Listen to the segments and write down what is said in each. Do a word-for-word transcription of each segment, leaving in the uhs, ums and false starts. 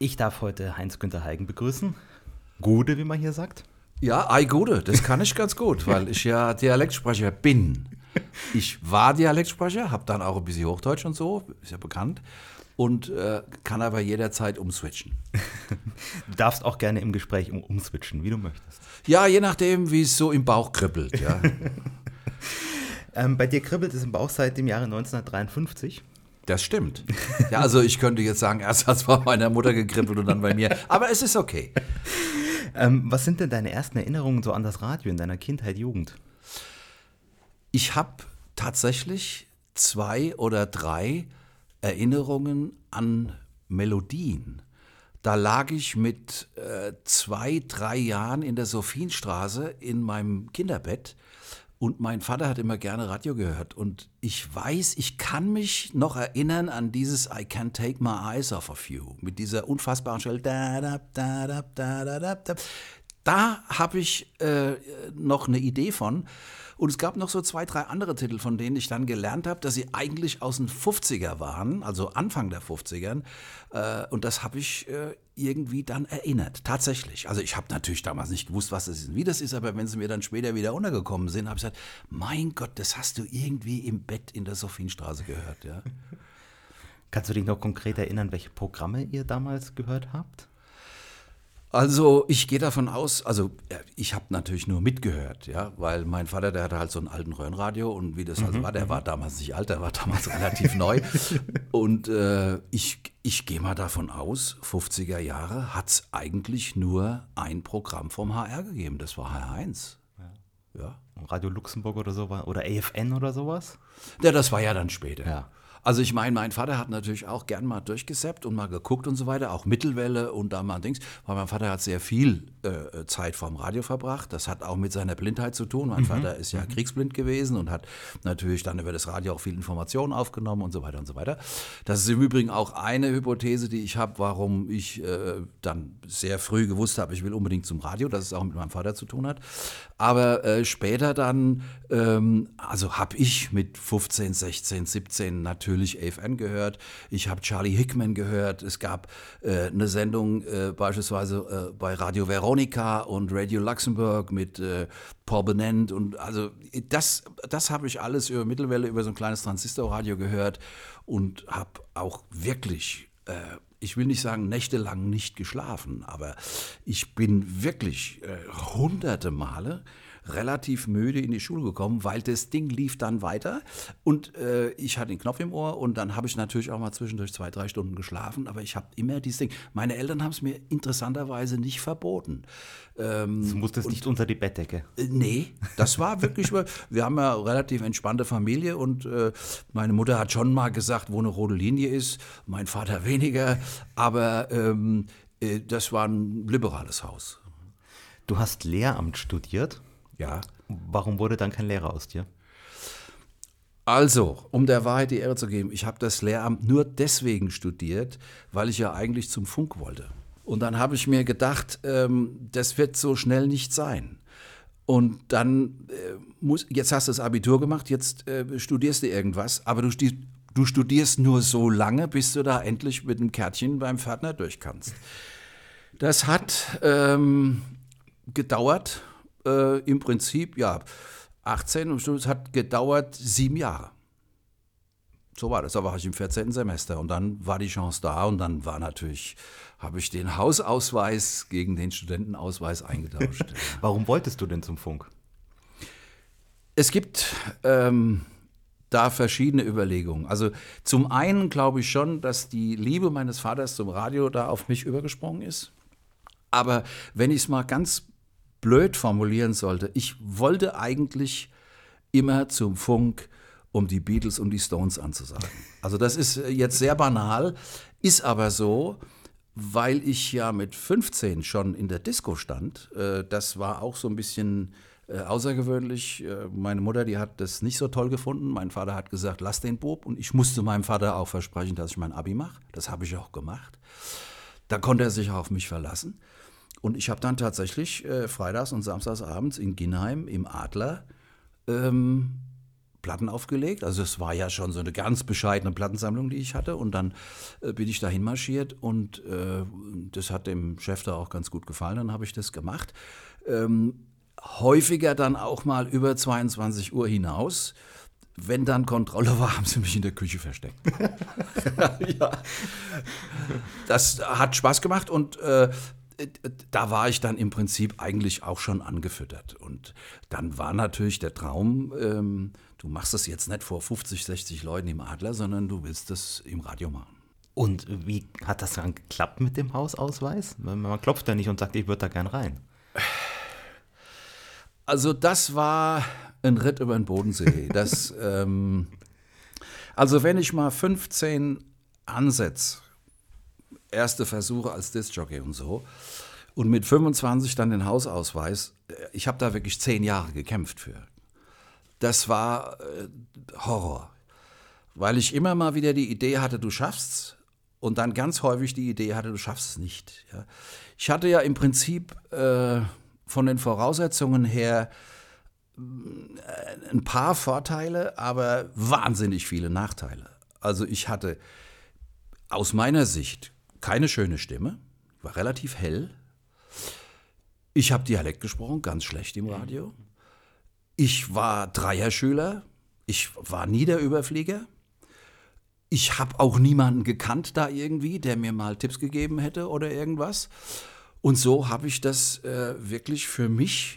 Ich darf heute Heinz-Günther Heigen begrüßen. Gude, wie man hier sagt. Ja, ei Gude, das kann ich ganz gut, weil ich ja Dialektsprecher bin. Ich war Dialektsprecher, habe dann auch ein bisschen Hochdeutsch und so, ist ja bekannt. Und äh, kann aber jederzeit umswitchen. Du darfst auch gerne im Gespräch um, umswitchen, wie du möchtest. Ja, je nachdem, wie es so im Bauch kribbelt. Ja. ähm, bei dir kribbelt es im Bauch seit dem Jahre neunzehnhundertdreiundfünfzig. Das stimmt. Ja, also ich könnte jetzt sagen, erst hat es bei meiner Mutter gekribbelt und dann bei mir. Aber es ist okay. Ähm, was sind denn deine ersten Erinnerungen so an das Radio in deiner Kindheit, Jugend? Ich habe tatsächlich zwei oder drei Erinnerungen an Melodien. Da lag ich mit äh, zwei, drei Jahren in der Sophienstraße in meinem Kinderbett und mein Vater hat immer gerne Radio gehört. Und ich weiß, ich kann mich noch erinnern an dieses I Can't Take My Eyes Off of You mit dieser unfassbaren Stelle. Da, da, da, da, da, da, da. Da habe ich äh, noch eine Idee von. Und es gab noch so zwei, drei andere Titel, von denen ich dann gelernt habe, dass sie eigentlich aus den fünfziger waren, also Anfang der fünfzigern. Äh, und das habe ich äh, irgendwie dann erinnert, tatsächlich. Also ich habe natürlich damals nicht gewusst, was das ist und wie das ist, aber wenn sie mir dann später wieder untergekommen sind, habe ich gesagt, mein Gott, das hast du irgendwie im Bett in der Sophienstraße gehört. Ja. Kannst du dich noch konkret erinnern, welche Programme ihr damals gehört habt? Also ich gehe davon aus, also ich habe natürlich nur mitgehört, ja, weil mein Vater, der hatte halt so einen alten Röhrenradio und wie das mhm, also war, der war damals nicht alt, der war damals relativ neu und äh, ich, ich gehe mal davon aus, fünfziger Jahre hat es eigentlich nur ein Programm vom H R gegeben, das war H R eins. Ja. Ja. Radio Luxemburg oder so oder A F N oder sowas? Ja, das war ja dann später. Ja. Also ich meine, mein Vater hat natürlich auch gern mal durchgesappt und mal geguckt und so weiter, auch Mittelwelle und da mal Dings, weil mein Vater hat sehr viel äh, Zeit vorm Radio verbracht. Das hat auch mit seiner Blindheit zu tun. Mein mhm. Vater ist ja mhm. kriegsblind gewesen und hat natürlich dann über das Radio auch viel Informationen aufgenommen und so weiter und so weiter. Das ist im Übrigen auch eine Hypothese, die ich habe, warum ich äh, dann sehr früh gewusst habe, ich will unbedingt zum Radio, dass es auch mit meinem Vater zu tun hat. Aber äh, später dann, ähm, also habe ich mit fünfzehn, sechzehn, siebzehn natürlich A F N gehört, ich habe Charlie Hickman gehört, es gab äh, eine Sendung äh, beispielsweise äh, bei Radio Veronica und Radio Luxemburg mit äh, Paul Benent und also das, das habe ich alles über Mittelwelle, über so ein kleines Transistorradio gehört und habe auch wirklich, äh, ich will nicht sagen nächtelang nicht geschlafen, aber ich bin wirklich äh, hunderte Male relativ müde in die Schule gekommen, weil das Ding lief dann weiter und äh, ich hatte den Knopf im Ohr und dann habe ich natürlich auch mal zwischendurch zwei, drei Stunden geschlafen, aber ich habe immer dieses Ding. Meine Eltern haben es mir interessanterweise nicht verboten. Ähm, du musstest und, nicht unter die Bettdecke. Äh, nee, das war wirklich, wir haben ja eine relativ entspannte Familie und äh, meine Mutter hat schon mal gesagt, wo eine rote Linie ist, mein Vater weniger, aber ähm, äh, das war ein liberales Haus. Du hast Lehramt studiert? Ja. Warum wurde dann kein Lehrer aus dir? Also, um der Wahrheit die Ehre zu geben, ich habe das Lehramt nur deswegen studiert, weil ich ja eigentlich zum Funk wollte. Und dann habe ich mir gedacht, ähm, das wird so schnell nicht sein. Und dann, äh, muss, jetzt hast du das Abitur gemacht, jetzt äh, studierst du irgendwas, aber du, du studierst nur so lange, bis du da endlich mit einem Kärtchen beim Pförtner durch kannst. Das hat ähm, gedauert. Äh, im Prinzip, ja, achtzehn und es hat gedauert sieben Jahre. So war das, da war ich im vierzehnten Semester und dann war die Chance da und dann war natürlich, habe ich den Hausausweis gegen den Studentenausweis eingetauscht. Warum wolltest du denn zum Funk? Es gibt ähm, da verschiedene Überlegungen. Also zum einen glaube ich schon, dass die Liebe meines Vaters zum Radio da auf mich übergesprungen ist. Aber wenn ich es mal ganz blöd formulieren sollte, ich wollte eigentlich immer zum Funk, um die Beatles und die Stones anzusagen. Also das ist jetzt sehr banal, ist aber so, weil ich ja mit fünfzehn schon in der Disco stand. Das war auch so ein bisschen außergewöhnlich. Meine Mutter, die hat das nicht so toll gefunden. Mein Vater hat gesagt, lass den Bub. Und ich musste meinem Vater auch versprechen, dass ich mein Abi mache. Das habe ich auch gemacht. Da konnte er sich auf mich verlassen. Und ich habe dann tatsächlich äh, freitags und samstags abends in Ginnheim im Adler ähm, Platten aufgelegt. Also es war ja schon so eine ganz bescheidene Plattensammlung, die ich hatte. Und dann äh, bin ich dahin marschiert und äh, das hat dem Chef da auch ganz gut gefallen. Dann habe ich das gemacht. Ähm, häufiger dann auch mal über zweiundzwanzig Uhr hinaus. Wenn dann Kontrolle war, haben sie mich in der Küche versteckt. Ja. Das hat Spaß gemacht und äh, da war ich dann im Prinzip eigentlich auch schon angefüttert. Und dann war natürlich der Traum, ähm, du machst das jetzt nicht vor fünfzig, sechzig Leuten im Adler, sondern du willst das im Radio machen. Und wie hat das dann geklappt mit dem Hausausweis? Man klopft ja nicht und sagt, ich würde da gern rein. Also das war ein Ritt über den Bodensee. Das, ähm, also wenn ich mal fünfzehn ansetze, erste Versuche als Diskjockey und so, und mit fünfundzwanzig dann den Hausausweis, ich habe da wirklich zehn Jahre gekämpft für. Das war äh, Horror, weil ich immer mal wieder die Idee hatte, du schaffst's, und dann ganz häufig die Idee hatte, du schaffst es nicht. Ja. Ich hatte ja im Prinzip äh, von den Voraussetzungen her ein paar Vorteile, aber wahnsinnig viele Nachteile. Also ich hatte aus meiner Sicht keine schöne Stimme, war relativ hell. Ich habe Dialekt gesprochen, ganz schlecht im Radio. Ich war Dreierschüler, ich war nie der Überflieger. Ich habe auch niemanden gekannt da irgendwie, der mir mal Tipps gegeben hätte oder irgendwas. Und so habe ich das äh, wirklich für mich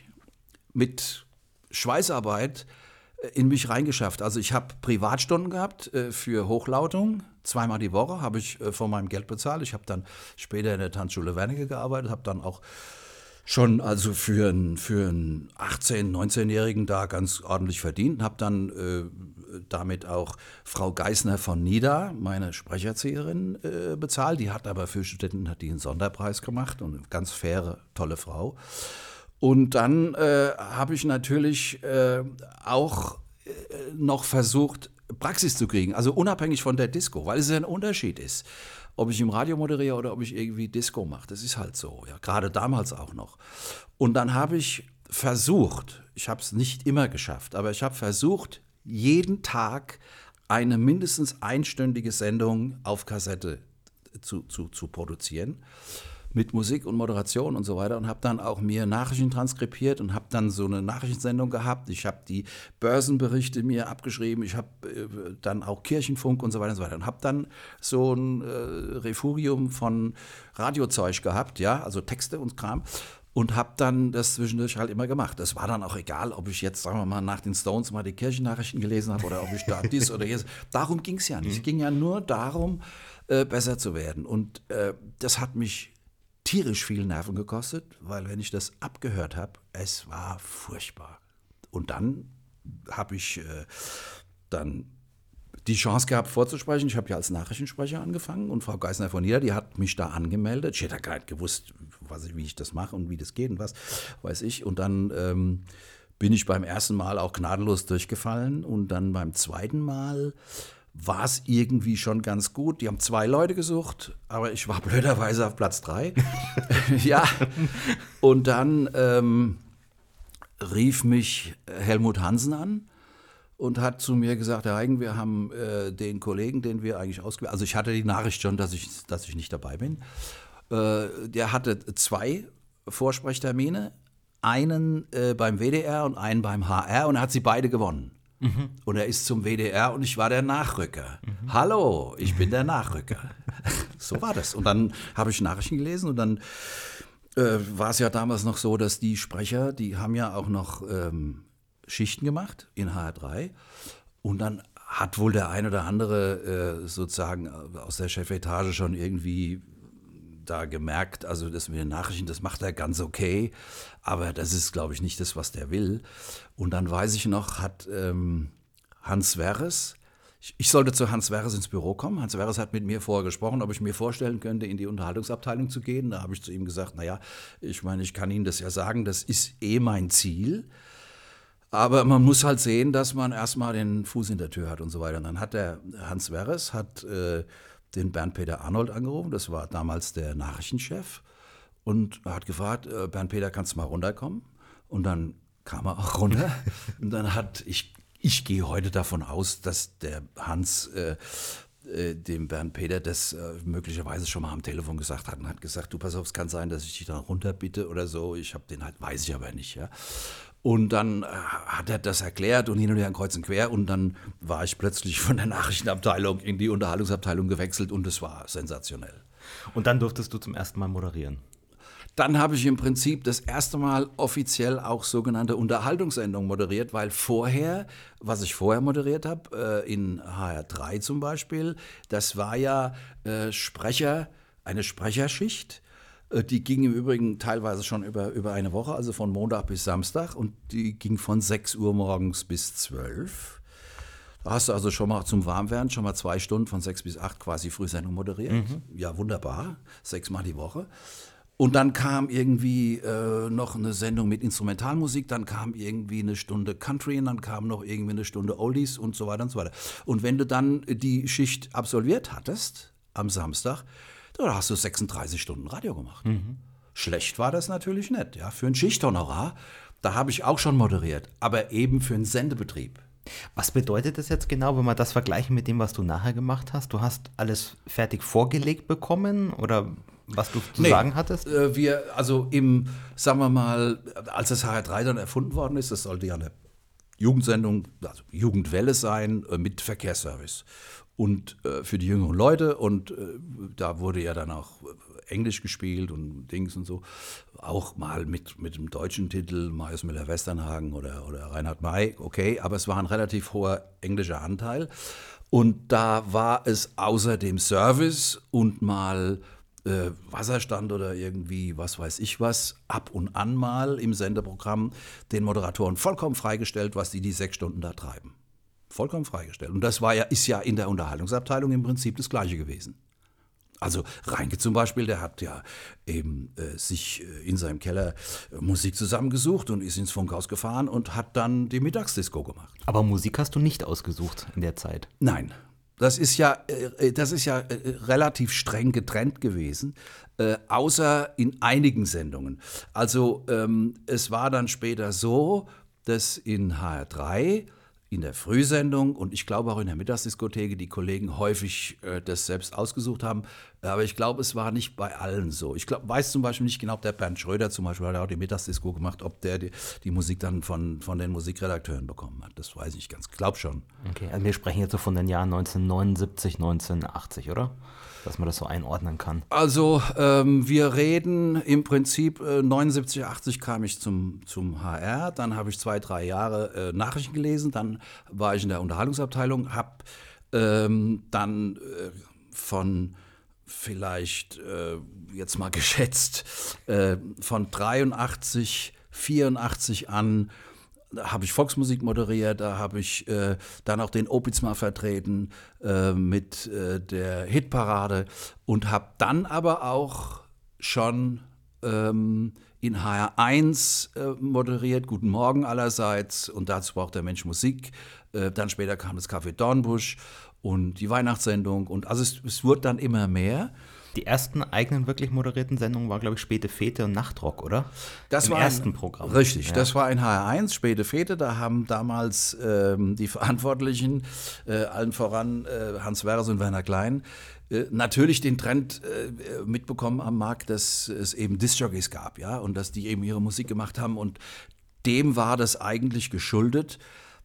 mit Schweißarbeit äh, in mich reingeschafft. Also ich habe Privatstunden gehabt äh, für Hochlautung. Zweimal die Woche habe ich äh, von meinem Geld bezahlt. Ich habe dann später in der Tanzschule Wernicke gearbeitet, habe dann auch schon also für einen für einen achtzehn-, neunzehnjährigen da ganz ordentlich verdient. Habe dann äh, damit auch Frau Geisner von Nida, meine Sprecherzieherin, äh, bezahlt. Die hat aber für Studenten hat die einen Sonderpreis gemacht und eine ganz faire, tolle Frau. Und dann äh, habe ich natürlich äh, auch äh, noch versucht, Praxis zu kriegen, also unabhängig von der Disco, weil es ja ein Unterschied ist, ob ich im Radio moderiere oder ob ich irgendwie Disco mache. Das ist halt so, ja, gerade damals auch noch. Und dann habe ich versucht, ich habe es nicht immer geschafft, aber ich habe versucht, jeden Tag eine mindestens einstündige Sendung auf Kassette zu, zu, zu produzieren. Mit Musik und Moderation und so weiter, und habe dann auch mir Nachrichten transkribiert und habe dann so eine Nachrichtensendung gehabt. Ich habe die Börsenberichte mir abgeschrieben, ich habe äh, dann auch Kirchenfunk und so weiter und so weiter und habe dann so ein äh, Refugium von Radiozeug gehabt, ja, also Texte und Kram, und habe dann das zwischendurch halt immer gemacht. Es war dann auch egal, ob ich jetzt, sagen wir mal, nach den Stones mal die Kirchennachrichten gelesen habe oder ob ich da dies oder jenes. Darum ging es ja nicht. Es ging ja nur darum, äh, besser zu werden. Und äh, das hat mich tierisch viel Nerven gekostet, weil wenn ich das abgehört habe, es war furchtbar. Und dann habe ich äh, dann die Chance gehabt vorzusprechen. Ich habe ja als Nachrichtensprecher angefangen und Frau Geisner von Nida, die hat mich da angemeldet. Ich hätte gar nicht gewusst, was ich, wie ich das mache und wie das geht und was weiß ich. Und dann ähm, bin ich beim ersten Mal auch gnadenlos durchgefallen und dann beim zweiten Mal war es irgendwie schon ganz gut. Die haben zwei Leute gesucht, aber ich war blöderweise auf Platz drei. Ja, und dann ähm, rief mich Helmut Hansen an und hat zu mir gesagt, Herr Heigen, wir haben äh, den Kollegen, den wir eigentlich ausgewählt haben. Also ich hatte die Nachricht schon, dass ich, dass ich nicht dabei bin. Äh, der hatte zwei Vorsprechtermine, einen äh, beim W D R und einen beim H R, und er hat sie beide gewonnen. Mhm. Und er ist zum W D R und ich war der Nachrücker. Mhm. Hallo, ich bin der Nachrücker. So war das. Und dann habe ich Nachrichten gelesen und dann äh, war es ja damals noch so, dass die Sprecher, die haben ja auch noch ähm, Schichten gemacht in H R drei. Und dann hat wohl der ein oder andere äh, sozusagen aus der Chefetage schon irgendwie da gemerkt, also das mit den Nachrichten, das macht er ganz okay, aber das ist, glaube ich, nicht das, was der will. Und dann weiß ich noch, hat ähm, Hans Werres, ich, ich sollte zu Hans Werres ins Büro kommen. Hans Werres hat mit mir vorher gesprochen, ob ich mir vorstellen könnte, in die Unterhaltungsabteilung zu gehen. Da habe ich zu ihm gesagt, naja, ich meine, ich kann Ihnen das ja sagen, das ist eh mein Ziel. Aber man muss halt sehen, dass man erstmal den Fuß in der Tür hat und so weiter. Und dann hat der Hans Werres, hat äh, den Bernd-Peter Arnold angerufen, das war damals der Nachrichtenchef, und er hat gefragt, Bernd-Peter, kannst du mal runterkommen? Und dann kam er auch runter und dann hat, ich, ich gehe heute davon aus, dass der Hans äh, äh, dem Bernd Peter das äh, möglicherweise schon mal am Telefon gesagt hat und hat gesagt, du pass auf, es kann sein, dass ich dich dann runterbitte oder so. Ich habe den halt, weiß ich aber nicht, ja. Und dann äh, hat er das erklärt und hin und her kreuz und quer und dann war ich plötzlich von der Nachrichtenabteilung in die Unterhaltungsabteilung gewechselt und es war sensationell. Und dann durftest du zum ersten Mal moderieren. Dann habe ich im Prinzip das erste Mal offiziell auch sogenannte Unterhaltungssendungen moderiert, weil vorher, was ich vorher moderiert habe, äh, in H R drei zum Beispiel, das war ja äh, Sprecher, eine Sprecherschicht. Äh, die ging im Übrigen teilweise schon über, über eine Woche, also von Montag bis Samstag und die ging von sechs Uhr morgens bis zwölf. Da hast du also schon mal zum Warmwerden schon mal zwei Stunden von sechs bis acht quasi Frühsendung moderiert. Mhm. Ja, wunderbar, sechsmal die Woche. Und dann kam irgendwie äh, noch eine Sendung mit Instrumentalmusik, dann kam irgendwie eine Stunde Country und dann kam noch irgendwie eine Stunde Oldies und so weiter und so weiter. Und wenn du dann die Schicht absolviert hattest am Samstag, da hast du sechsunddreißig Stunden Radio gemacht. Mhm. Schlecht war das natürlich nicht, ja, für ein Schichthonorar. Da habe ich auch schon moderiert, aber eben für einen Sendebetrieb. Was bedeutet das jetzt genau, wenn wir das vergleichen mit dem, was du nachher gemacht hast? Du hast alles fertig vorgelegt bekommen oder was du zu nee, sagen hattest? Äh, wir, also im, sagen wir mal, als das H R drei dann erfunden worden ist, das sollte ja eine Jugendsendung, also Jugendwelle sein, äh, mit Verkehrsservice. Und äh, für die jüngeren Leute und äh, da wurde ja dann auch Englisch gespielt und Dings und so. Auch mal mit, mit dem deutschen Titel, Marius Müller-Westernhagen oder, oder Reinhard May, okay, aber es war ein relativ hoher englischer Anteil. Und da war es außer dem Service und mal äh, Wasserstand oder irgendwie, was weiß ich was, ab und an mal im Sendeprogramm den Moderatoren vollkommen freigestellt, was die die sechs Stunden da treiben. Vollkommen freigestellt. Und das war ja, ist ja in der Unterhaltungsabteilung im Prinzip das Gleiche gewesen. Also Reinke zum Beispiel, der hat ja eben äh, sich äh, in seinem Keller äh, Musik zusammengesucht und ist ins Funkhaus gefahren und hat dann die Mittagsdisco gemacht. Aber Musik hast du nicht ausgesucht in der Zeit? Nein. Das ist ja, äh, das ist ja äh, relativ streng getrennt gewesen, äh, außer in einigen Sendungen. Also ähm, es war dann später so, dass in H R drei in der Frühsendung und ich glaube auch in der Mittagsdiskothek die Kollegen häufig äh, das selbst ausgesucht haben. Aber ich glaube, es war nicht bei allen so. Ich glaub, weiß zum Beispiel nicht genau, ob der Bernd Schröder zum Beispiel hat auch die Mittagsdisco gemacht, ob der die, die Musik dann von, von den Musikredakteuren bekommen hat. Das weiß ich ganz, glaube schon. Okay, also wir sprechen jetzt so von den Jahren neunzehnhundertneunundsiebzig, neunzehnhundertachtzig, oder? Dass man das so einordnen kann. Also ähm, wir reden im Prinzip äh, neunundsiebzig, achtzig kam ich zum, zum H R, dann habe ich zwei, drei Jahre äh, Nachrichten gelesen, dann war ich in der Unterhaltungsabteilung, habe ähm, dann äh, von vielleicht äh, jetzt mal geschätzt äh, von dreiundachtzig, vierundachtzig an da habe ich Volksmusik moderiert, da habe ich äh, dann auch den Opitz mal vertreten äh, mit äh, der Hitparade und habe dann aber auch schon ähm, in H R eins äh, moderiert, Guten Morgen allerseits und dazu braucht der Mensch Musik. Äh, dann später kam das Café Dornbusch und die Weihnachtssendung und also es, es wurde dann immer mehr. Die ersten eigenen wirklich moderierten Sendungen waren, glaube ich, Späte Fete und Nachtrock, oder? Das Im war ersten ein, Programm. Richtig, ja. Das war in H R eins, Späte Fete. Da haben damals ähm, die Verantwortlichen, äh, allen voran äh, Hans Werres und Werner Klein, äh, natürlich den Trend äh, mitbekommen am Markt, dass es eben Diskjockeys gab, ja, und dass die eben ihre Musik gemacht haben. Und dem war das eigentlich geschuldet,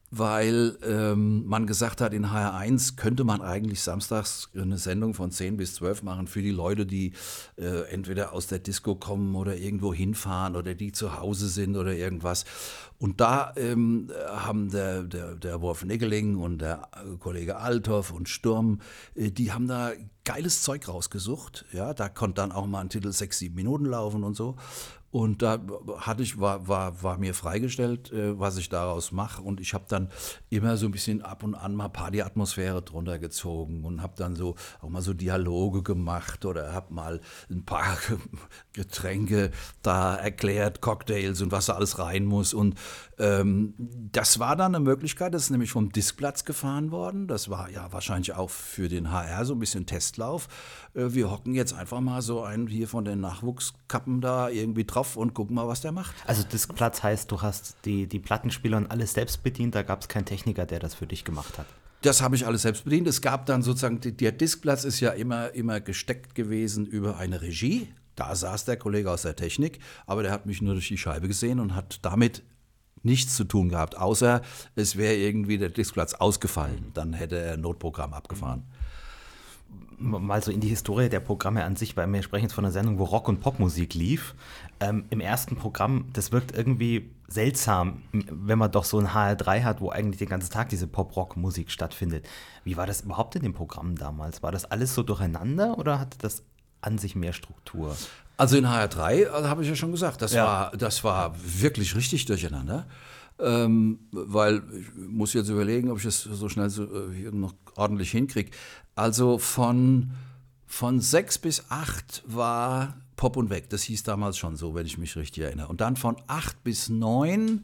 weil ähm, man gesagt hat, in H R eins könnte man eigentlich samstags eine Sendung von zehn bis zwölf machen für die Leute, die äh, entweder aus der Disco kommen oder irgendwo hinfahren oder die zu Hause sind oder irgendwas. Und da ähm, haben der, der, der Wolf Nickeling und der Kollege Althoff und Sturm, äh, die haben da geiles Zeug rausgesucht. Ja, da konnte dann auch mal ein Titel sechs, sieben Minuten laufen und so. Und da hatte ich, war, war, war mir freigestellt, äh, was ich daraus mache. Und ich habe dann immer so ein bisschen ab und an mal Partyatmosphäre drunter gezogen und habe dann so auch mal so Dialoge gemacht oder habe mal ein paar Getränke da erklärt, Cocktails und was da alles rein muss. Und ähm, das war dann eine Möglichkeit, das ist nämlich vom Diskplatz gefahren worden. Das war ja wahrscheinlich auch für den H R so ein bisschen Testlauf. Äh, wir hocken jetzt einfach mal so einen hier von den Nachwuchskappen da irgendwie drauf. drauf und gucken mal, was der macht. Also Diskplatz heißt, du hast die, die Plattenspieler und alles selbst bedient, da gab es keinen Techniker, der das für dich gemacht hat. Das habe ich alles selbst bedient. Es gab dann sozusagen, der Diskplatz ist ja immer, immer gesteckt gewesen über eine Regie. Da saß der Kollege aus der Technik, aber der hat mich nur durch die Scheibe gesehen und hat damit nichts zu tun gehabt, außer es wäre irgendwie der Diskplatz ausgefallen. Dann hätte er ein Notprogramm abgefahren. Mal so in die Historie der Programme an sich, weil wir sprechen jetzt von einer Sendung, wo Rock- und Popmusik lief. Ähm, im ersten Programm, das wirkt irgendwie seltsam, wenn man doch so ein H R drei hat, wo eigentlich den ganzen Tag diese Pop-Rock-Musik stattfindet. Wie war das überhaupt in den Programmen damals? War das alles so durcheinander oder hatte das an sich mehr Struktur? Also in H R drei, also habe ich ja schon gesagt, das, Ja. war, das war wirklich richtig durcheinander. Ähm, weil ich muss jetzt überlegen, ob ich das so schnell so, äh, hier noch ordentlich hinkriege. Also von, von sechs bis acht war Pop und Weg. Das hieß damals schon so, wenn ich mich richtig erinnere. Und dann von acht bis neun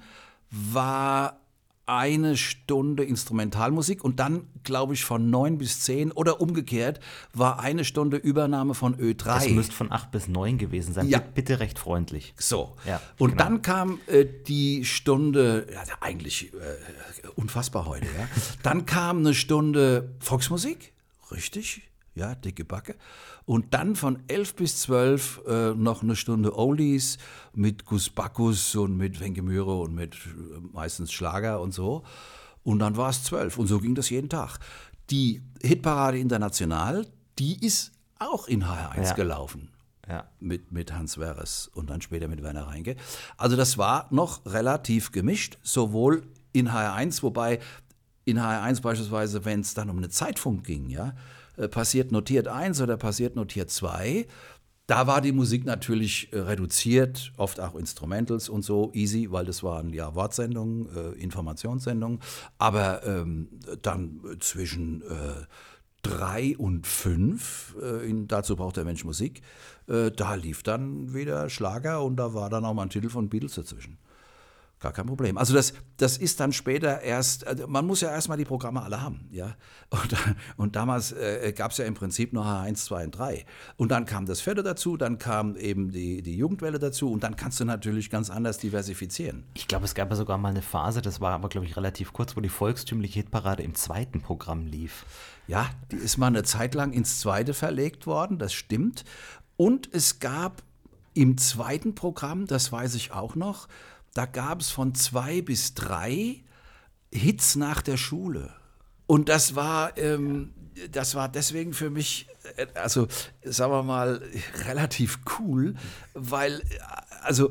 war eine Stunde Instrumentalmusik und dann, glaube ich, von neun bis zehn oder umgekehrt war eine Stunde Übernahme von Ö drei. Das müsste von acht bis neun gewesen sein. Ja. Bitte recht freundlich. So, Ja, und genau. dann kam äh, die Stunde, ja, eigentlich äh, unfassbar heute, ja. Dann kam eine Stunde Volksmusik, richtig, ja, dicke Backe. Und dann von elf bis zwölf äh, noch eine Stunde Oldies mit Gus Bacchus und mit Wenke Mühre und mit äh, meistens Schlager und so. Und dann war es zwölf und so ging das jeden Tag. Die Hitparade International, die ist auch in H R eins Ja. gelaufen. Ja. Mit, mit Hans Werres und dann später mit Werner Reinke. Also das war noch relativ gemischt, sowohl in H R eins, wobei in H R eins beispielsweise, wenn es dann um eine Zeitfunk ging, ja, äh, passiert notiert eins oder passiert notiert zwei, da war die Musik natürlich äh, reduziert, oft auch Instrumentals und so, easy, weil das waren ja Wortsendungen, äh, Informationssendungen, aber ähm, dann zwischen äh, drei und fünf, äh, in, dazu braucht der Mensch Musik, äh, da lief dann wieder Schlager und da war dann auch mal ein Titel von Beatles dazwischen. Gar kein Problem. Also das, das ist dann später erst, also man muss ja erstmal die Programme alle haben, ja. Und, und damals äh, gab es ja im Prinzip nur H eins, zwei und drei. Und dann kam das vierte dazu, dann kam eben die, die Jugendwelle dazu und dann kannst du natürlich ganz anders diversifizieren. Ich glaube, es gab ja sogar mal eine Phase, das war aber, glaube ich, relativ kurz, wo die volkstümliche Hitparade im zweiten Programm lief. Ja, die ist mal eine Zeit lang ins zweite verlegt worden, das stimmt. Und es gab im zweiten Programm, das weiß ich auch noch, da gab es von zwei bis drei Hits nach der Schule. Und das war, ähm, das war deswegen für mich, äh, also sagen wir mal, relativ cool, weil, also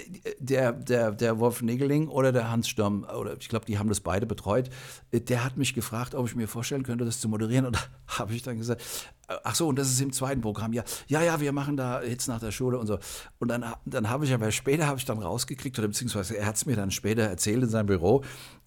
der, der, der Wolf Negeling oder der Hans Sturm, oder ich glaube, die haben das beide betreut, der hat mich gefragt, ob ich mir vorstellen könnte, das zu moderieren. Und da habe ich dann gesagt, ach so, und das ist im zweiten Programm. Ja, ja, ja, wir machen da Hits nach der Schule und so. Und dann, dann habe ich aber später habe ich dann rausgekriegt, oder beziehungsweise er hat es mir dann später erzählt in seinem Büro,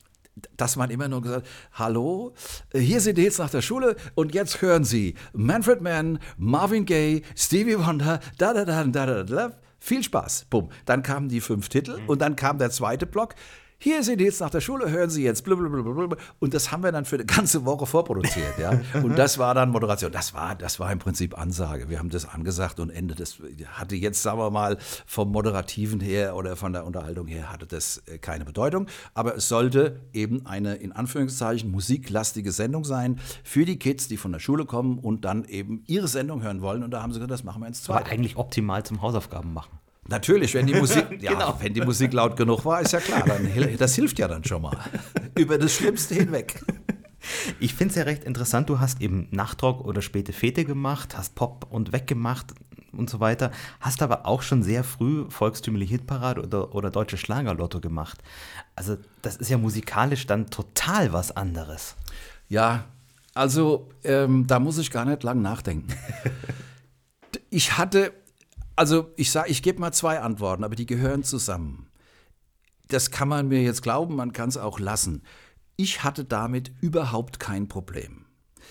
dass man immer nur gesagt, hallo, hier sind die Hits nach der Schule und jetzt hören Sie Manfred Mann, Marvin Gaye, Stevie Wonder, da, da, da, da, da, da. Viel Spaß. Bumm. Dann kamen die fünf Titel und dann kam der zweite Block. Hier sind die Hits nach der Schule, hören Sie jetzt. Blablabla. Und das haben wir dann für eine ganze Woche vorproduziert. Ja? Und das war dann Moderation. Das war, das war im Prinzip Ansage. Wir haben das angesagt und Ende. Das hatte jetzt, sagen wir mal, vom Moderativen her oder von der Unterhaltung her hatte das keine Bedeutung. Aber es sollte eben eine, in Anführungszeichen, musiklastige Sendung sein für die Kids, die von der Schule kommen und dann eben ihre Sendung hören wollen. Und da haben sie gesagt, das machen wir ins Aber Zweite. eigentlich optimal zum Hausaufgaben machen. Natürlich, wenn die Musik, ja, Genau. wenn die Musik laut genug war, ist ja klar, dann, das hilft ja dann schon mal. Über das Schlimmste hinweg. Ich finde es ja recht interessant, du hast eben Nachtrock oder späte Fete gemacht, hast Pop und Weg gemacht und so weiter, hast aber auch schon sehr früh volkstümliche Hitparade oder, oder deutsche Schlagerlotto gemacht. Also das ist ja musikalisch dann total was anderes. Ja, also ähm, da muss ich gar nicht lang nachdenken. Ich hatte... Also ich sage, ich gebe mal zwei Antworten, aber die gehören zusammen. Das kann man mir jetzt glauben, man kann es auch lassen. Ich hatte damit überhaupt kein Problem.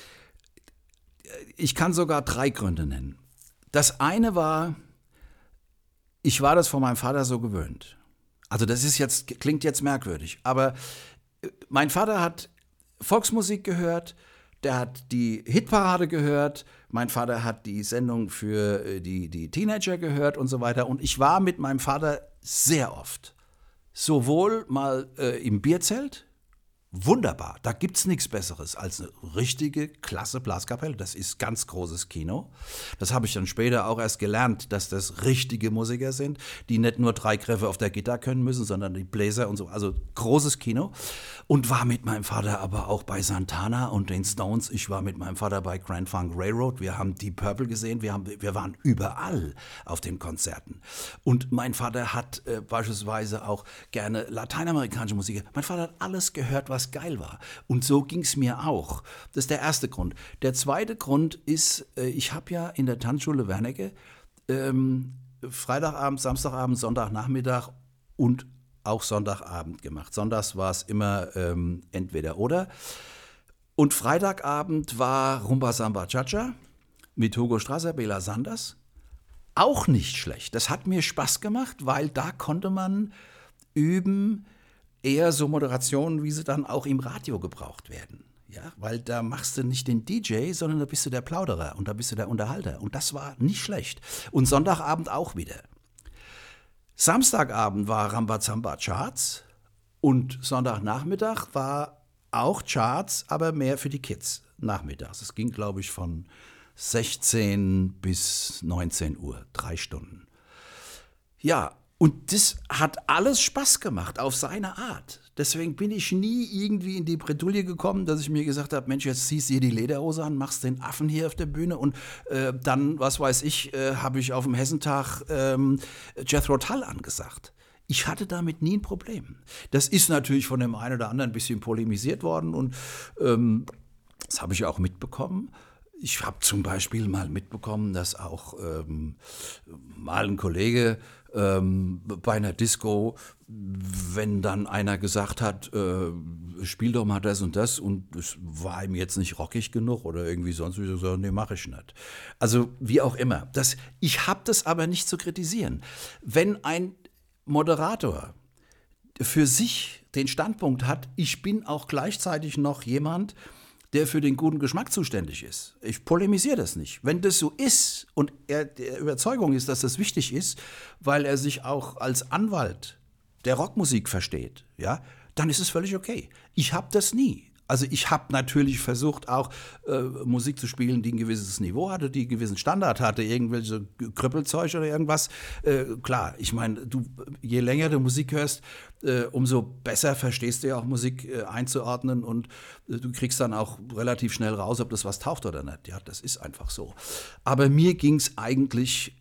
Ich kann sogar drei Gründe nennen. Das eine war, ich war das von meinem Vater so gewöhnt. Also das ist jetzt, klingt jetzt merkwürdig, aber mein Vater hat Volksmusik gehört, der hat die Hitparade gehört, Mein Vater hat die Sendung für äh, die, die Teenager gehört und so weiter. Und ich war mit meinem Vater sehr oft. Sowohl mal äh, im Bierzelt, wunderbar, da gibt es nichts Besseres als eine richtige, klasse Blaskapelle. Das ist ganz großes Kino. Das habe ich dann später auch erst gelernt, dass das richtige Musiker sind, die nicht nur drei Griffe auf der Gitarre können müssen, sondern die Bläser und so. Also großes Kino. Und war mit meinem Vater aber auch bei Santana und den Stones. Ich war mit meinem Vater bei Grand Funk Railroad. Wir haben Deep Purple gesehen. Wir, haben, wir waren überall auf den Konzerten. Und mein Vater hat äh, beispielsweise auch gerne lateinamerikanische Musik. Mein Vater hat alles gehört, was geil war. Und so ging es mir auch. Das ist der erste Grund. Der zweite Grund ist, äh, ich habe ja in der Tanzschule Wernicke ähm, Freitagabend, Samstagabend, Sonntagnachmittag und auch Sonntagabend gemacht. Sonntags war es immer ähm, entweder oder. Und Freitagabend war Rumba Samba Cha-Cha mit Hugo Strasser, Bela Sanders. Auch nicht schlecht. Das hat mir Spaß gemacht, weil da konnte man üben, eher so Moderationen, wie sie dann auch im Radio gebraucht werden. Ja, weil da machst du nicht den D J, sondern da bist du der Plauderer und da bist du der Unterhalter. Und das war nicht schlecht. Und Sonntagabend auch wieder. Samstagabend war Rambazamba Charts und Sonntagnachmittag war auch Charts, aber mehr für die Kids nachmittags. Es ging, glaube ich, von sechzehn bis neunzehn Uhr, drei Stunden. Ja, und das hat alles Spaß gemacht, auf seine Art. Deswegen bin ich nie irgendwie in die Bredouille gekommen, dass ich mir gesagt habe, Mensch, jetzt ziehst du hier die Lederhose an, machst den Affen hier auf der Bühne und äh, dann, was weiß ich, äh, habe ich auf dem Hessentag ähm, Jethro Tull angesagt. Ich hatte damit nie ein Problem. Das ist natürlich von dem einen oder anderen ein bisschen polemisiert worden und ähm, das habe ich auch mitbekommen. Ich habe zum Beispiel mal mitbekommen, dass auch ähm, mal ein Kollege ähm, bei einer Disco, wenn dann einer gesagt hat, äh, spiel doch mal das und das und es war ihm jetzt nicht rockig genug oder irgendwie sonst, wie so, nee, mache ich nicht. Also wie auch immer. Das, ich habe das aber nicht zu kritisieren. Wenn ein Moderator für sich den Standpunkt hat, ich bin auch gleichzeitig noch jemand, der für den guten Geschmack zuständig ist. Ich polemisiere das nicht. Wenn das so ist und er der Überzeugung ist, dass das wichtig ist, weil er sich auch als Anwalt der Rockmusik versteht, ja, dann ist es völlig okay. Ich habe das nie. Also ich habe natürlich versucht, auch äh, Musik zu spielen, die ein gewisses Niveau hatte, die einen gewissen Standard hatte, irgendwelche Krüppelzeug oder irgendwas. Äh, klar, ich meine, du, je länger du Musik hörst, äh, umso besser verstehst du ja auch Musik äh, einzuordnen und äh, du kriegst dann auch relativ schnell raus, ob das was taucht oder nicht. Ja, das ist einfach so. Aber mir ging es eigentlich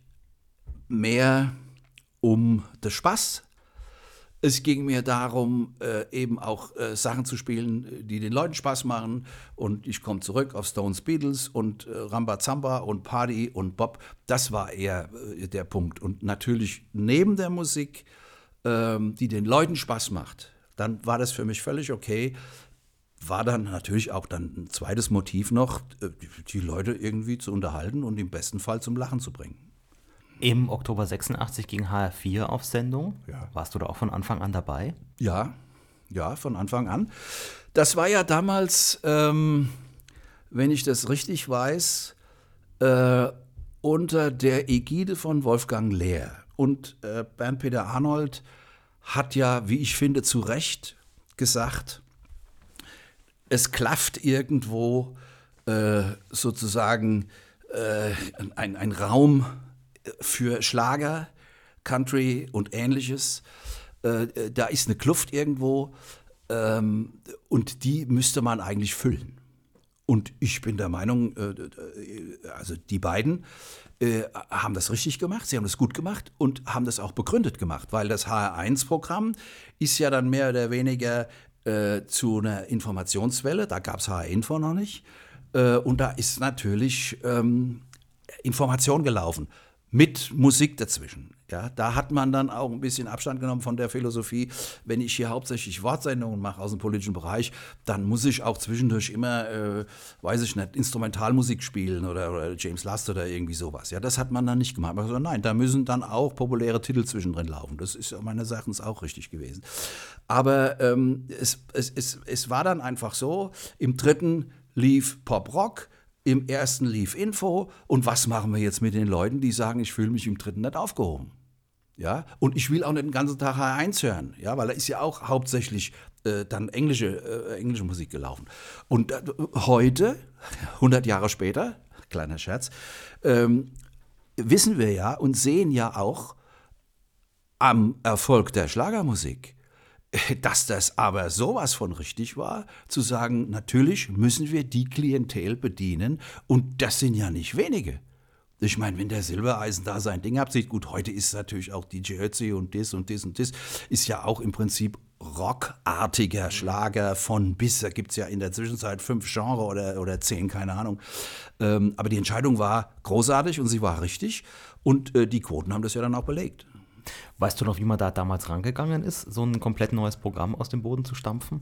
mehr um den Spaß. Es ging mir darum, äh, eben auch äh, Sachen zu spielen, die den Leuten Spaß machen. Und ich komme zurück auf Stones, Beatles und äh, Rambazamba und Party und Bob. Das war eher äh, der Punkt. Und natürlich neben der Musik, ähm, die den Leuten Spaß macht, dann war das für mich völlig okay. War dann natürlich auch dann ein zweites Motiv noch, äh, die, die Leute irgendwie zu unterhalten und im besten Fall zum Lachen zu bringen. Im Oktober sechsundachtzig ging H R vier auf Sendung. Ja. Warst du da auch von Anfang an dabei? Ja, ja, von Anfang an. Das war ja damals, ähm, wenn ich das richtig weiß, äh, unter der Ägide von Wolfgang Lehr. Und äh, Bernd-Peter Arnold hat ja, wie ich finde, zu Recht gesagt, es klafft irgendwo äh, sozusagen äh, ein, ein Raum für Schlager, Country und Ähnliches. Äh, da ist eine Kluft irgendwo ähm, und die müsste man eigentlich füllen. Und ich bin der Meinung, äh, also die beiden äh, haben das richtig gemacht, sie haben das gut gemacht und haben das auch begründet gemacht, weil das H R eins Programm ist ja dann mehr oder weniger äh, zu einer Informationswelle, da gab es H R-Info noch nicht äh, und da ist natürlich ähm, Information gelaufen. Mit Musik dazwischen. Ja, da hat man dann auch ein bisschen Abstand genommen von der Philosophie, wenn ich hier hauptsächlich Wortsendungen mache aus dem politischen Bereich, dann muss ich auch zwischendurch immer, äh, weiß ich nicht, Instrumentalmusik spielen oder, oder James Last oder irgendwie sowas. Ja, das hat man dann nicht gemacht. Man hat gesagt, nein, da müssen dann auch populäre Titel zwischendrin laufen. Das ist meines Erachtens auch richtig gewesen. Aber ähm, es, es, es, es war dann einfach so, im dritten lief Pop-Rock, im ersten lief Info und was machen wir jetzt mit den Leuten, die sagen, ich fühle mich im dritten nicht aufgehoben. Ja, und ich will auch nicht den ganzen Tag H eins hören, ja, weil da ist ja auch hauptsächlich äh, dann englische, äh, englische Musik gelaufen. Und äh, heute, hundert Jahre später, kleiner Scherz, ähm, wissen wir ja und sehen ja auch am Erfolg der Schlagermusik, dass das aber sowas von richtig war, zu sagen, natürlich müssen wir die Klientel bedienen und das sind ja nicht wenige. Ich meine, wenn der Silbereisen da sein Ding abzieht, gut, heute ist natürlich auch D J Ötzi und das und das und das, ist ja auch im Prinzip rockartiger Schlager von bis, da gibt es ja in der Zwischenzeit fünf Genre oder, oder zehn, keine Ahnung. Ähm, aber die Entscheidung war großartig und sie war richtig und äh, die Quoten haben das ja dann auch belegt. Weißt du noch, wie man da damals rangegangen ist, so ein komplett neues Programm aus dem Boden zu stampfen?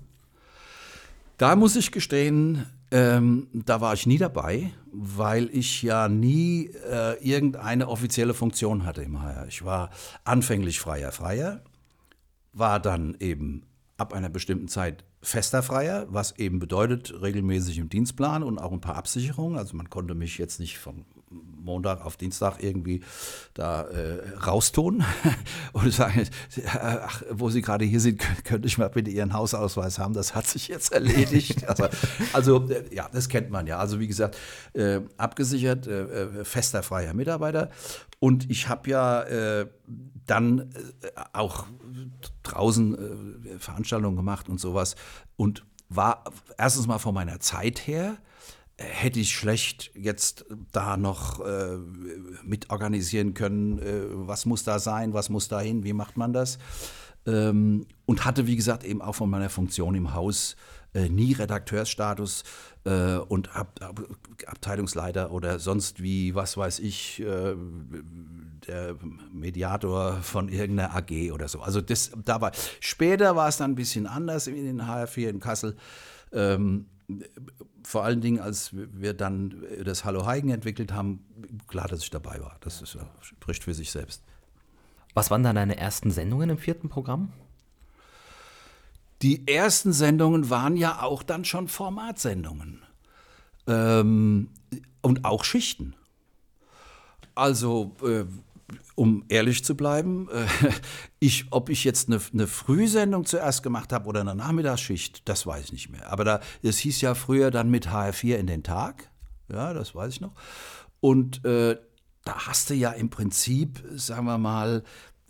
Da muss ich gestehen, ähm, da war ich nie dabei, weil ich ja nie äh, irgendeine offizielle Funktion hatte im H R. Ich war anfänglich freier Freier, war dann eben ab einer bestimmten Zeit fester Freier, was eben bedeutet regelmäßig im Dienstplan und auch ein paar Absicherungen. Also man konnte mich jetzt nicht vom Montag auf Dienstag irgendwie da äh, raustun und sagen, ach, wo Sie gerade hier sind, könnte ich mal bitte Ihren Hausausweis haben, das hat sich jetzt erledigt. Also, also äh, ja, das kennt man ja. Also wie gesagt, äh, abgesichert, äh, fester freier Mitarbeiter und ich habe ja äh, dann äh, auch draußen äh, Veranstaltungen gemacht und sowas und war erstens mal von meiner Zeit her, hätte ich schlecht jetzt da noch äh, mitorganisieren können, äh, was muss da sein, was muss da hin, wie macht man das? Ähm, und hatte, wie gesagt, eben auch von meiner Funktion im Haus äh, nie Redakteursstatus äh, und Ab Ab Abteilungsleiter oder sonst wie, was weiß ich, äh, der Mediator von irgendeiner A G oder so. Also das, da war, später war es dann ein bisschen anders in den H R vier in Kassel. Ähm, Vor allen Dingen, als wir dann das Hallo Heigen entwickelt haben, klar, dass ich dabei war. Das ist, spricht für sich selbst. Was waren dann deine ersten Sendungen im vierten Programm? Die ersten Sendungen waren ja auch dann schon Formatsendungen. Ähm, und auch Schichten. Also, äh, um ehrlich zu bleiben, äh, ich, ob ich jetzt eine, eine Frühsendung zuerst gemacht habe oder eine Nachmittagsschicht, das weiß ich nicht mehr. Aber da, das hieß ja früher dann mit H R vier in den Tag, ja, das weiß ich noch. Und äh, da hast du ja im Prinzip, sagen wir mal,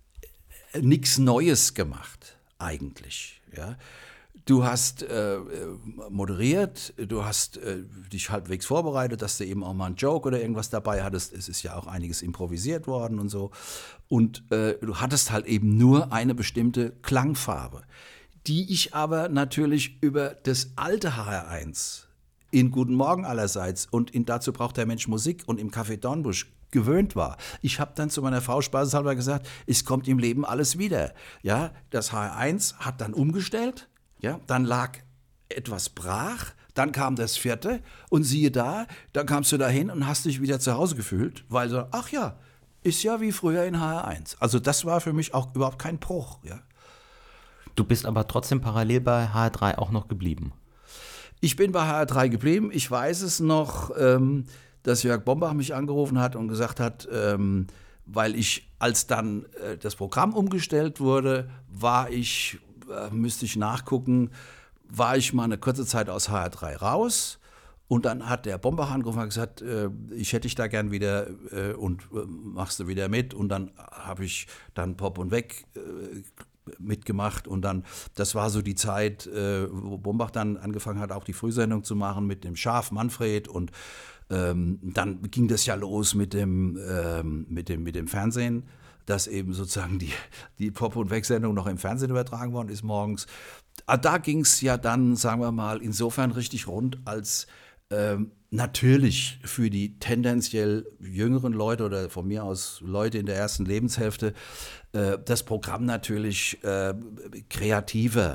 nichts Neues gemacht, eigentlich, ja. Du hast äh, moderiert, du hast äh, dich halbwegs vorbereitet, dass du eben auch mal einen Joke oder irgendwas dabei hattest. Es ist ja auch einiges improvisiert worden und so. Und äh, du hattest halt eben nur eine bestimmte Klangfarbe, die ich aber natürlich über das alte H R eins in Guten Morgen allerseits und in Dazu braucht der Mensch Musik und im Café Dornbusch gewöhnt war. Ich habe dann zu meiner Frau spaßeshalber gesagt, es kommt im Leben alles wieder. Ja, das H R eins hat dann umgestellt. Ja, dann lag etwas brach, dann kam das vierte und siehe da, dann kamst du da hin und hast dich wieder zu Hause gefühlt, weil so, ach ja, ist ja wie früher in H R eins. Also das war für mich auch überhaupt kein Bruch. Ja. Du bist aber trotzdem parallel bei H R drei auch noch geblieben. Ich bin bei H R drei geblieben. Ich weiß es noch, ähm, dass Jörg Bombach mich angerufen hat und gesagt hat, ähm, weil ich, als dann äh, das Programm umgestellt wurde, war ich... müsste ich nachgucken, war ich mal eine kurze Zeit aus H R drei raus und dann hat der Bombach angerufen und gesagt, äh, ich hätte dich da gern wieder äh, und äh, machst du wieder mit und dann habe ich dann Pop und Weg äh, mitgemacht und dann, das war so die Zeit, äh, wo Bombach dann angefangen hat, auch die Frühsendung zu machen mit dem Schaf Manfred und ähm, dann ging das ja los mit dem, ähm, mit dem, mit dem Fernsehen, dass eben sozusagen die, die Pop- und Weg-Sendung noch im Fernsehen übertragen worden ist morgens. Da ging es ja dann, sagen wir mal, insofern richtig rund, als ähm, natürlich für die tendenziell jüngeren Leute oder von mir aus Leute in der ersten Lebenshälfte äh, das Programm natürlich äh, kreativer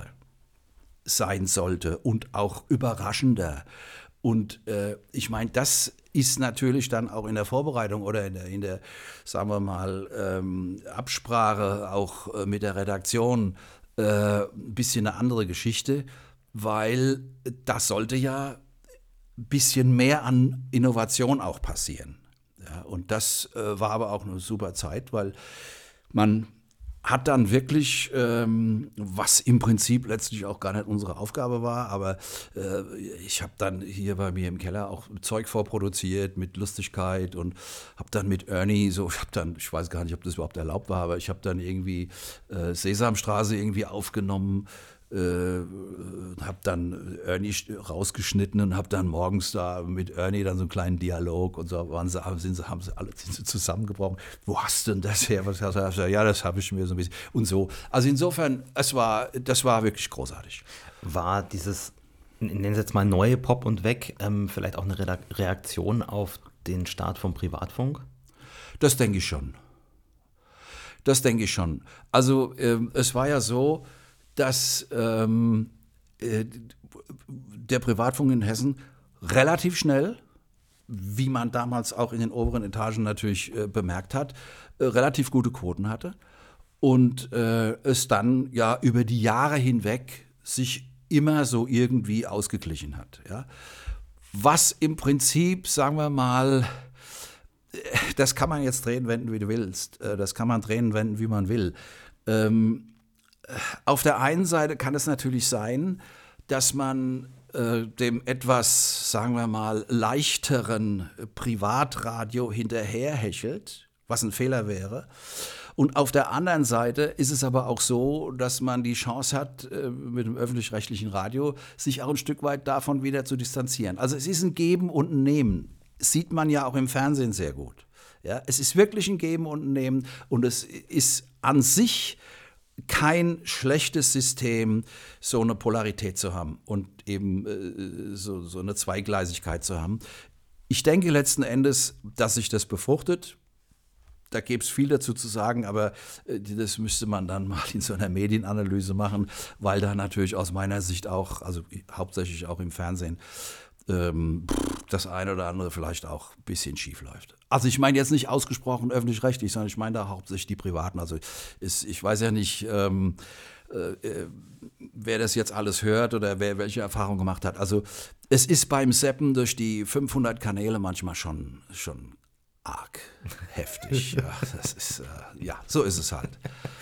sein sollte und auch überraschender. Und äh, ich meine, das ist natürlich dann auch in der Vorbereitung oder in der, in der sagen wir mal, ähm, Absprache auch äh, mit der Redaktion äh, ein bisschen eine andere Geschichte, weil das sollte ja bisschen mehr an Innovation auch passieren. Ja, und das äh, war aber auch eine super Zeit, weil man hat dann wirklich, ähm, was im Prinzip letztlich auch gar nicht unsere Aufgabe war, aber äh, ich habe dann hier bei mir im Keller auch Zeug vorproduziert mit Lustigkeit und habe dann mit Ernie so, ich habe dann, ich weiß gar nicht, ob das überhaupt erlaubt war, aber ich habe dann irgendwie äh, Sesamstraße irgendwie aufgenommen, äh, habe dann Ernie rausgeschnitten und habe dann morgens da mit Ernie dann so einen kleinen Dialog und so waren sie, sind sie, haben sie alle sind sie zusammengebrochen. Wo hast du denn das her? Was hast du? Ja, das habe ich mir so ein bisschen und so. Also insofern, es war, das war wirklich großartig. War dieses, nennen Sie jetzt mal neue Pop und Weg, ähm, vielleicht auch eine Reaktion auf den Start vom Privatfunk? Das denke ich schon. Das denke ich schon. Also ähm, es war ja so, dass ähm, äh, der Privatfunk in Hessen relativ schnell, wie man damals auch in den oberen Etagen natürlich äh, bemerkt hat, äh, relativ gute Quoten hatte und äh, es dann ja über die Jahre hinweg sich immer so irgendwie ausgeglichen hat. Ja? Was im Prinzip, sagen wir mal, das kann man jetzt drehen, wenden, wie du willst. Das kann man drehen, wenden, wie man will. Ähm, Auf der einen Seite kann es natürlich sein, dass man äh, dem etwas, sagen wir mal, leichteren Privatradio hinterherhechelt, was ein Fehler wäre. Und auf der anderen Seite ist es aber auch so, dass man die Chance hat, äh, mit dem öffentlich-rechtlichen Radio sich auch ein Stück weit davon wieder zu distanzieren. Also es ist ein Geben und ein Nehmen. Das sieht man ja auch im Fernsehen sehr gut. Ja, es ist wirklich ein Geben und ein Nehmen und es ist an sich kein schlechtes System, so eine Polarität zu haben und eben äh, so, so eine Zweigleisigkeit zu haben. Ich denke letzten Endes, dass sich das befruchtet. Da gäbe es viel dazu zu sagen, aber äh, das müsste man dann mal in so einer Medienanalyse machen, weil da natürlich aus meiner Sicht auch, also hauptsächlich auch im Fernsehen, ähm, das eine oder andere vielleicht auch ein bisschen schief läuft. Also ich meine jetzt nicht ausgesprochen öffentlich-rechtlich, sondern ich meine da hauptsächlich die Privaten. Also ist, ich weiß ja nicht, ähm, äh, wer das jetzt alles hört oder wer welche Erfahrung gemacht hat. Also es ist beim Seppen durch die fünfhundert Kanäle manchmal schon, schon arg heftig. Ja, das ist, äh, ja, so ist es halt.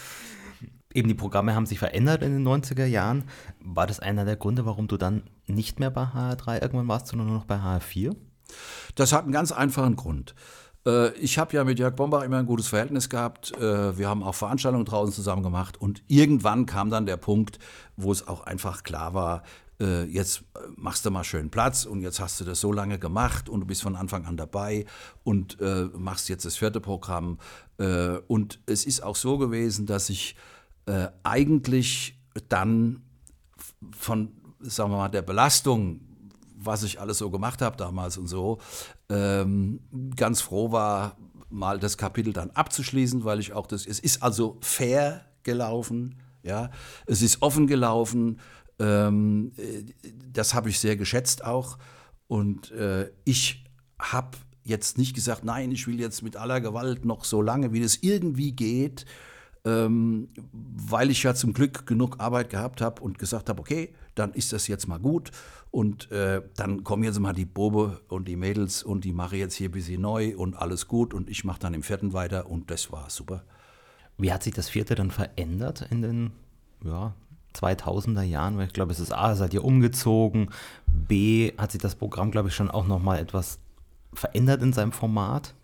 Eben die Programme haben sich verändert in den neunziger Jahren. War das einer der Gründe, warum du dann nicht mehr bei H R drei irgendwann warst, sondern nur noch bei H R vier? Das hat einen ganz einfachen Grund. Ich habe ja mit Jörg Bombach immer ein gutes Verhältnis gehabt. Wir haben auch Veranstaltungen draußen zusammen gemacht. Und irgendwann kam dann der Punkt, wo es auch einfach klar war, jetzt machst du mal schön Platz und jetzt hast du das so lange gemacht und du bist von Anfang an dabei und machst jetzt das vierte Programm. Und es ist auch so gewesen, dass ich Äh, eigentlich dann von, sagen wir mal, der Belastung, was ich alles so gemacht habe damals und so, ähm, ganz froh war, mal das Kapitel dann abzuschließen, weil ich auch das, es ist also fair gelaufen, ja, es ist offen gelaufen, ähm, das habe ich sehr geschätzt auch und äh, ich habe jetzt nicht gesagt, nein, ich will jetzt mit aller Gewalt noch so lange, wie das irgendwie geht, Ähm, weil ich ja zum Glück genug Arbeit gehabt habe und gesagt habe, okay, dann ist das jetzt mal gut und äh, dann kommen jetzt mal die Bobe und die Mädels und die mache jetzt hier ein bisschen neu und alles gut und ich mache dann im vierten weiter und das war super. Wie hat sich das vierte dann verändert in den ja, zweitausender Jahren? Weil ich glaube, es ist A, seid ihr umgezogen, B, hat sich das Programm, glaube ich, schon auch nochmal etwas verändert in seinem Format?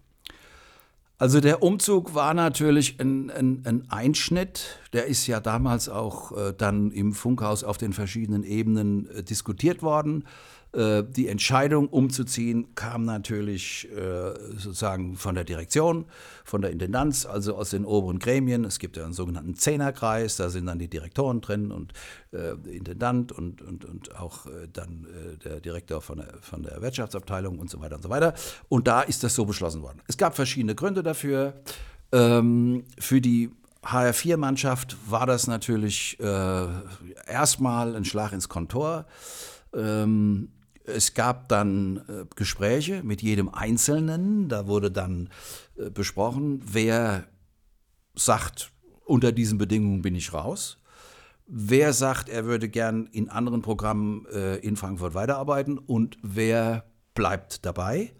Also der Umzug war natürlich ein, ein, ein Einschnitt. Der ist ja damals auch äh, dann im Funkhaus auf den verschiedenen Ebenen äh, diskutiert worden. Äh, die Entscheidung umzuziehen kam natürlich äh, sozusagen von der Direktion, von der Intendanz, also aus den oberen Gremien. Es gibt ja einen sogenannten Zehnerkreis, da sind dann die Direktoren drin und äh, der Intendant und, und, und auch äh, dann äh, der Direktor von der, von der Wirtschaftsabteilung und so weiter und so weiter. Und da ist das so beschlossen worden. Es gab verschiedene Gründe dafür. Ähm, für die H R vier Mannschaft war das natürlich äh, erstmal ein Schlag ins Kontor. Ähm, Es gab dann äh, Gespräche mit jedem Einzelnen. Da wurde dann äh, besprochen, wer sagt, unter diesen Bedingungen bin ich raus. wer sagt, er würde gern in anderen Programmen äh, in Frankfurt weiterarbeiten und wer bleibt dabei.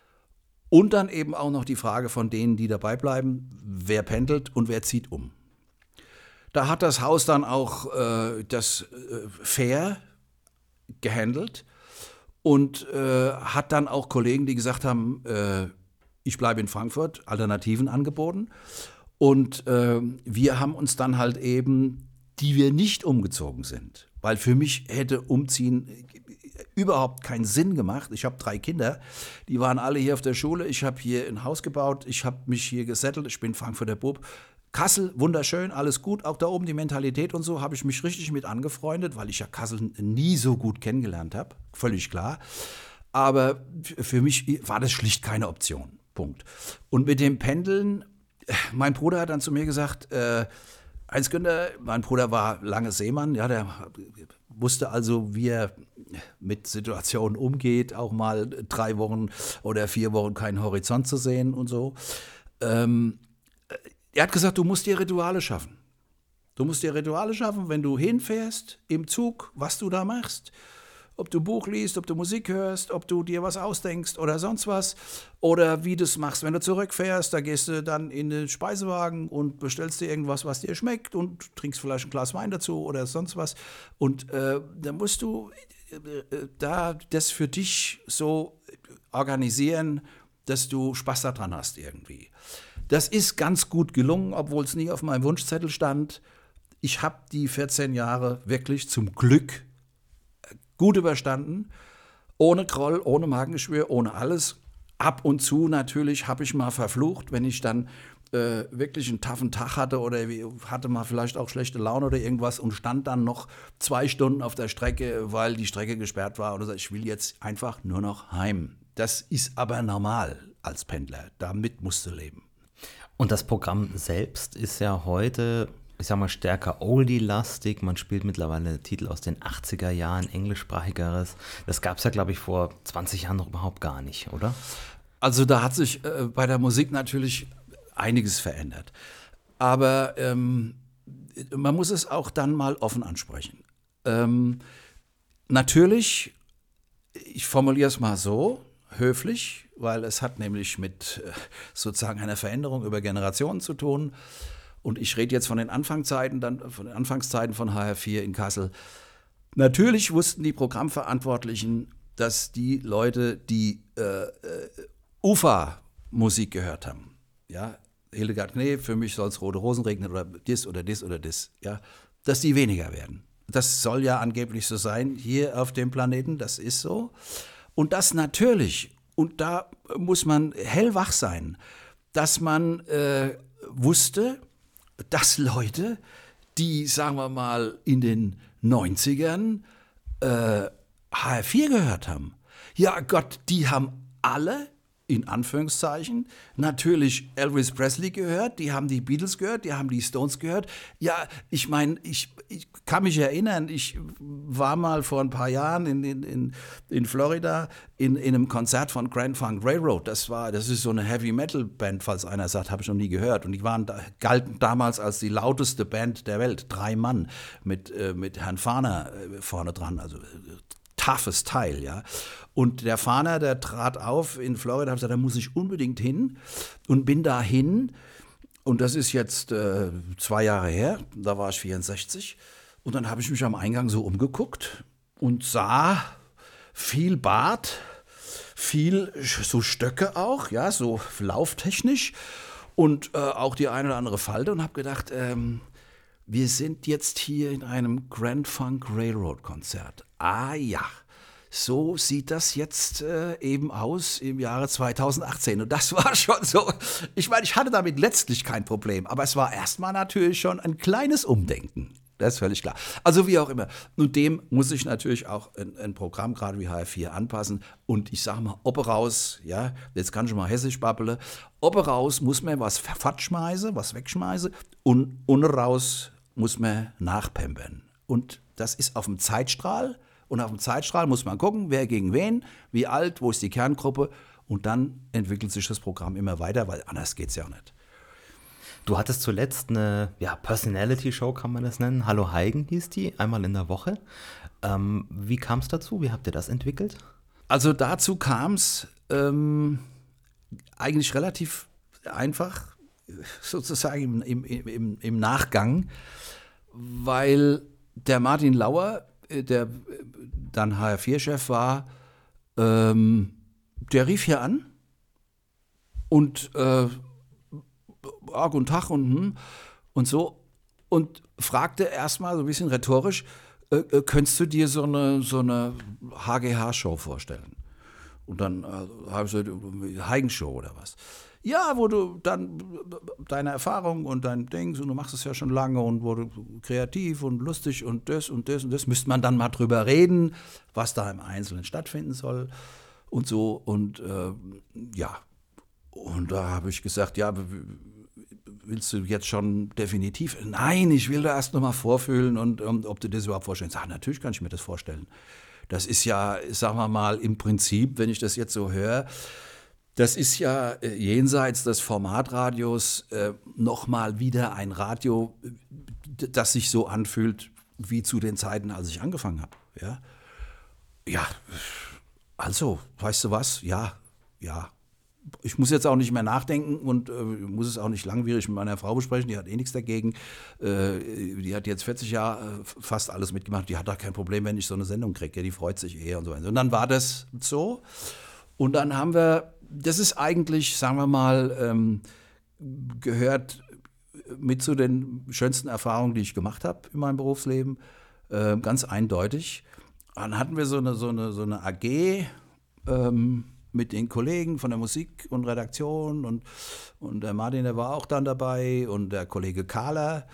Und dann eben auch noch die Frage von denen, die dabei bleiben, wer pendelt und wer zieht um. Da hat das Haus dann auch äh, das äh, fair gehandelt und äh, hat dann auch Kollegen, die gesagt haben, äh, ich bleibe in Frankfurt, Alternativen angeboten. Und äh, wir haben uns dann halt eben, die wir nicht umgezogen sind, weil für mich hätte Umziehen überhaupt keinen Sinn gemacht. Ich habe drei Kinder, die waren alle hier auf der Schule. Ich habe hier ein Haus gebaut, ich habe mich hier gesettelt, ich bin Frankfurter Bub. Kassel, wunderschön, alles gut, auch da oben die Mentalität und so, habe ich mich richtig mit angefreundet, weil ich ja Kassel nie so gut kennengelernt habe, völlig klar. Aber für mich war das schlicht keine Option, Punkt. Und mit dem Pendeln, mein Bruder hat dann zu mir gesagt, äh, Heinz Günther, mein Bruder war lange Seemann, ja, der wusste also, wie er mit Situationen umgeht, auch mal drei Wochen oder vier Wochen keinen Horizont zu sehen und so. Ähm, er hat gesagt, du musst dir Rituale schaffen. Du musst dir Rituale schaffen, wenn du hinfährst, im Zug, was du da machst. Ob du Buch liest, ob du Musik hörst, ob du dir was ausdenkst oder sonst was. Oder wie du es machst, wenn du zurückfährst, da gehst du dann in den Speisewagen und bestellst dir irgendwas, was dir schmeckt und trinkst vielleicht ein Glas Wein dazu oder sonst was. Und äh, dann musst du äh, da das für dich so organisieren, dass du Spaß daran hast irgendwie. Das ist ganz gut gelungen, obwohl es nie auf meinem Wunschzettel stand. Ich habe die vierzehn Jahre wirklich zum Glück gut überstanden, ohne Groll, ohne Magengeschwür, ohne alles. Ab und zu natürlich habe ich mal verflucht, wenn ich dann äh, wirklich einen taffen Tag hatte oder hatte mal vielleicht auch schlechte Laune oder irgendwas und stand dann noch zwei Stunden auf der Strecke, weil die Strecke gesperrt war oder so. Ich will jetzt einfach nur noch heim. Das ist aber normal als Pendler. Damit musst du leben. Und das Programm selbst ist ja heute, ich sag mal, stärker Oldie-lastig. Man spielt mittlerweile Titel aus den achtziger Jahren, englischsprachigeres. Das gab es ja, glaube ich, vor zwanzig Jahren noch überhaupt gar nicht, oder? Also da hat sich äh, bei der Musik natürlich einiges verändert. Aber ähm, man muss es auch dann mal offen ansprechen. Ähm, natürlich, ich formuliere es mal so, höflich, weil es hat nämlich mit äh, sozusagen einer Veränderung über Generationen zu tun. Und ich rede jetzt von den Anfangszeiten, dann von den Anfangszeiten von H R vier in Kassel. Natürlich wussten die Programmverantwortlichen, dass die Leute, die äh, äh, U F A-Musik gehört haben, ja, Hildegard Knef, für mich soll es Rote Rosen regnen oder dis oder dis oder dis, ja, dass die weniger werden. Das soll ja angeblich so sein hier auf dem Planeten, das ist so. Und das natürlich, und da muss man hellwach sein, dass man äh, wusste, dass Leute, die, sagen wir mal, in den neunzigern äh, H R vier gehört haben, ja Gott, die haben alle, in Anführungszeichen, natürlich Elvis Presley gehört, die haben die Beatles gehört, die haben die Stones gehört. Ja, ich meine, ich, ich kann mich erinnern, ich war mal vor ein paar Jahren in, in, in, in Florida in, in einem Konzert von Grand Funk Railroad. Das war, das ist so eine Heavy-Metal-Band, falls einer sagt, habe ich noch nie gehört. Und die waren, galten damals als die lauteste Band der Welt. Drei Mann mit, äh, mit Herrn Fahner äh, vorne dran, also toughes Teil, ja. Und der Fahner, der trat auf in Florida, habe gesagt, da muss ich unbedingt hin und bin da hin. Und das ist jetzt äh, zwei Jahre her, da war ich vierundsechzig. Und dann habe ich mich am Eingang so umgeguckt und sah viel Bart, viel so Stöcke auch, ja, so lauftechnisch und äh, auch die eine oder andere Falte und habe gedacht, ähm, wir sind jetzt hier in einem Grand Funk Railroad Konzert. Ah ja, so sieht das jetzt äh, eben aus im Jahre zweitausendachtzehn. Und das war schon so, ich meine, ich hatte damit letztlich kein Problem, aber es war erstmal natürlich schon ein kleines Umdenken. Das ist völlig klar. Also wie auch immer. Und dem muss ich natürlich auch ein, ein Programm, gerade wie H R vier, anpassen. Und ich sage mal, ob raus, ja, jetzt kann ich mal hessisch babbele, ob raus muss man was fortschmeißen, was wegschmeißen und ohne raus muss man nachpempern. Und das ist auf dem Zeitstrahl. Und auf dem Zeitstrahl muss man gucken, wer gegen wen, wie alt, wo ist die Kerngruppe. Und dann entwickelt sich das Programm immer weiter, weil anders geht es ja auch nicht. Du hattest zuletzt eine ja, Personality-Show, kann man das nennen. Hallo Heigen hieß die, einmal in der Woche. Ähm, wie kam es dazu? Wie habt ihr das entwickelt? Also dazu kam es ähm, eigentlich relativ einfach, sozusagen im, im, im, im Nachgang, weil der Martin Lauer, der dann H R vier Chef war, ähm, der rief hier an und äh, ah, guten Tag und, und so und fragte erstmal so ein bisschen rhetorisch, äh, äh, könntest du dir so eine, so eine H G H-Show vorstellen? Und dann äh, habe ich gesagt, Heigen-Show oder was? Ja, wo du dann deine Erfahrung und dein Dings und du machst es ja schon lange und wo du kreativ und lustig und das und das und das, müsste man dann mal drüber reden, was da im Einzelnen stattfinden soll und so und äh, ja. Und da habe ich gesagt, ja, willst du jetzt schon definitiv? Nein, ich will da erst noch mal vorfühlen und um, ob du das überhaupt vorstellst. Sag, natürlich kann ich mir das vorstellen. Das ist ja, sagen wir mal, im Prinzip, wenn ich das jetzt so höre, das ist ja äh, jenseits des Formatradios äh, nochmal wieder ein Radio, das sich so anfühlt wie zu den Zeiten, als ich angefangen habe. Ja, ja, also, weißt du was? Ja, ja. Ich muss jetzt auch nicht mehr nachdenken und äh, muss es auch nicht langwierig mit meiner Frau besprechen, die hat eh nichts dagegen. Äh, die hat jetzt vierzig Jahre fast alles mitgemacht, die hat da kein Problem, wenn ich so eine Sendung kriege, ja, die freut sich eher und so weiter. Und dann war das so und dann haben wir, das ist eigentlich, sagen wir mal, ähm, gehört mit zu den schönsten Erfahrungen, die ich gemacht habe in meinem Berufsleben, äh, ganz eindeutig. Dann hatten wir so eine, so eine, so eine A G, ähm, mit den Kollegen von der Musik und Redaktion und, und der Martin, der war auch dann dabei und der Kollege Kahler.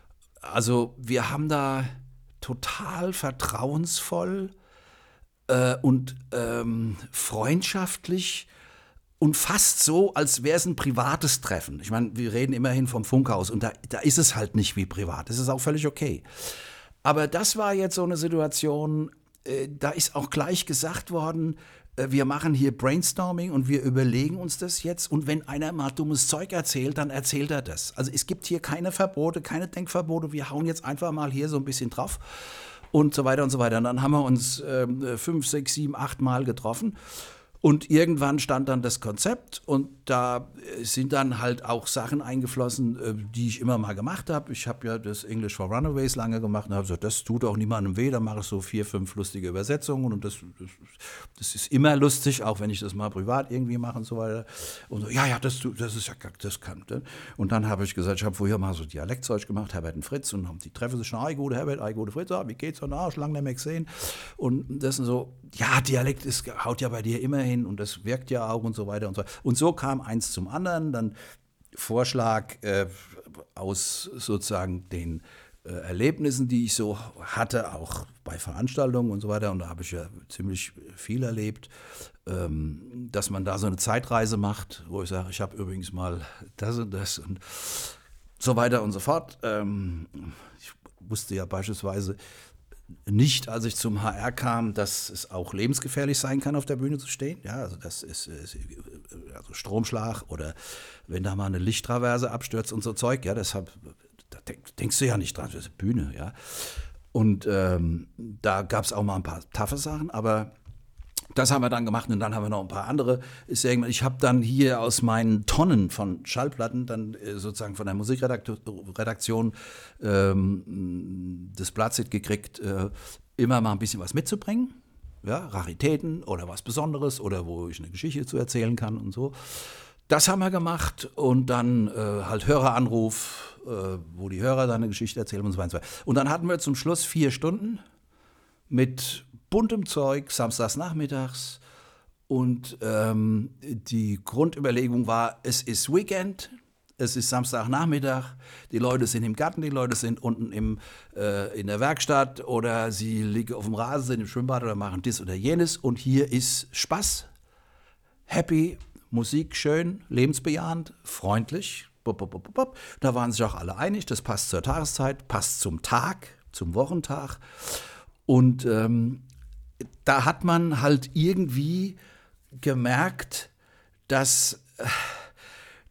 Also wir haben da total vertrauensvoll äh, und ähm, freundschaftlich und fast so, als wäre es ein privates Treffen. Ich meine, wir reden immerhin vom Funkhaus und da, da ist es halt nicht wie privat. Das ist auch völlig okay. Aber das war jetzt so eine Situation, äh, da ist auch gleich gesagt worden, wir machen hier Brainstorming und wir überlegen uns das jetzt und wenn einer mal dummes Zeug erzählt, dann erzählt er das. Also es gibt hier keine Verbote, keine Denkverbote, wir hauen jetzt einfach mal hier so ein bisschen drauf und so weiter und so weiter. Und dann haben wir uns äh, fünf, sechs, sieben, acht Mal getroffen und irgendwann stand dann das Konzept und da sind dann halt auch Sachen eingeflossen, äh, die ich immer mal gemacht habe. Ich habe ja das English for Runaways lange gemacht und habe gesagt, das tut auch niemandem weh, da mache ich so vier, fünf lustige Übersetzungen und das, das, das ist immer lustig, auch wenn ich das mal privat irgendwie mache und so weiter. Und so, ja, ja, das, das ist ja, das kann. Und dann habe ich gesagt, ich habe vorher mal so Dialektzeug gemacht, Herbert und Fritz und die treffen sich schon, ei, gute Herbert, ei, gute Fritz, ah, wie geht's? Und ah, schon lange nicht mehr gesehen. Und das sind so, ja, Dialekt ist, haut ja bei dir immer hin und das wirkt ja auch und so weiter und so. Und so kam eins zum anderen, dann Vorschlag äh, aus sozusagen den äh, Erlebnissen, die ich so hatte, auch bei Veranstaltungen und so weiter. Und da habe ich ja ziemlich viel erlebt, ähm, dass man da so eine Zeitreise macht, wo ich sage, ich habe übrigens mal das und das und so weiter und so fort. Ähm, ich wusste ja beispielsweise nicht, als ich zum H R kam, dass es auch lebensgefährlich sein kann, auf der Bühne zu stehen. Ja, also das ist, ist also Stromschlag oder wenn da mal eine Lichttraverse abstürzt und so Zeug. Ja, deshalb da denk, denkst du ja nicht dran, das ist eine Bühne. Ja, und ähm, da gab es auch mal ein paar taffe Sachen, aber das haben wir dann gemacht und dann haben wir noch ein paar andere. Ich habe dann hier aus meinen Tonnen von Schallplatten dann sozusagen von der Musikredaktion ähm, das Platzit gekriegt, äh, immer mal ein bisschen was mitzubringen. Ja, Raritäten oder was Besonderes oder wo ich eine Geschichte zu erzählen kann und so. Das haben wir gemacht und dann äh, halt Höreranruf, äh, wo die Hörer dann eine Geschichte erzählen und so weiter. Und dann hatten wir zum Schluss vier Stunden mit buntem Zeug, samstags nachmittags. Und ähm, die Grundüberlegung war, es ist Weekend, es ist Samstagnachmittag, die Leute sind im Garten, die Leute sind unten im, äh, in der Werkstatt oder sie liegen auf dem Rasen, sind im Schwimmbad oder machen dies oder jenes. Und hier ist Spaß, happy, Musik schön, lebensbejahend, freundlich. Bop, bop, bop, bop. Da waren sich auch alle einig, das passt zur Tageszeit, passt zum Tag, zum Wochentag. Und ähm, da hat man halt irgendwie gemerkt, dass,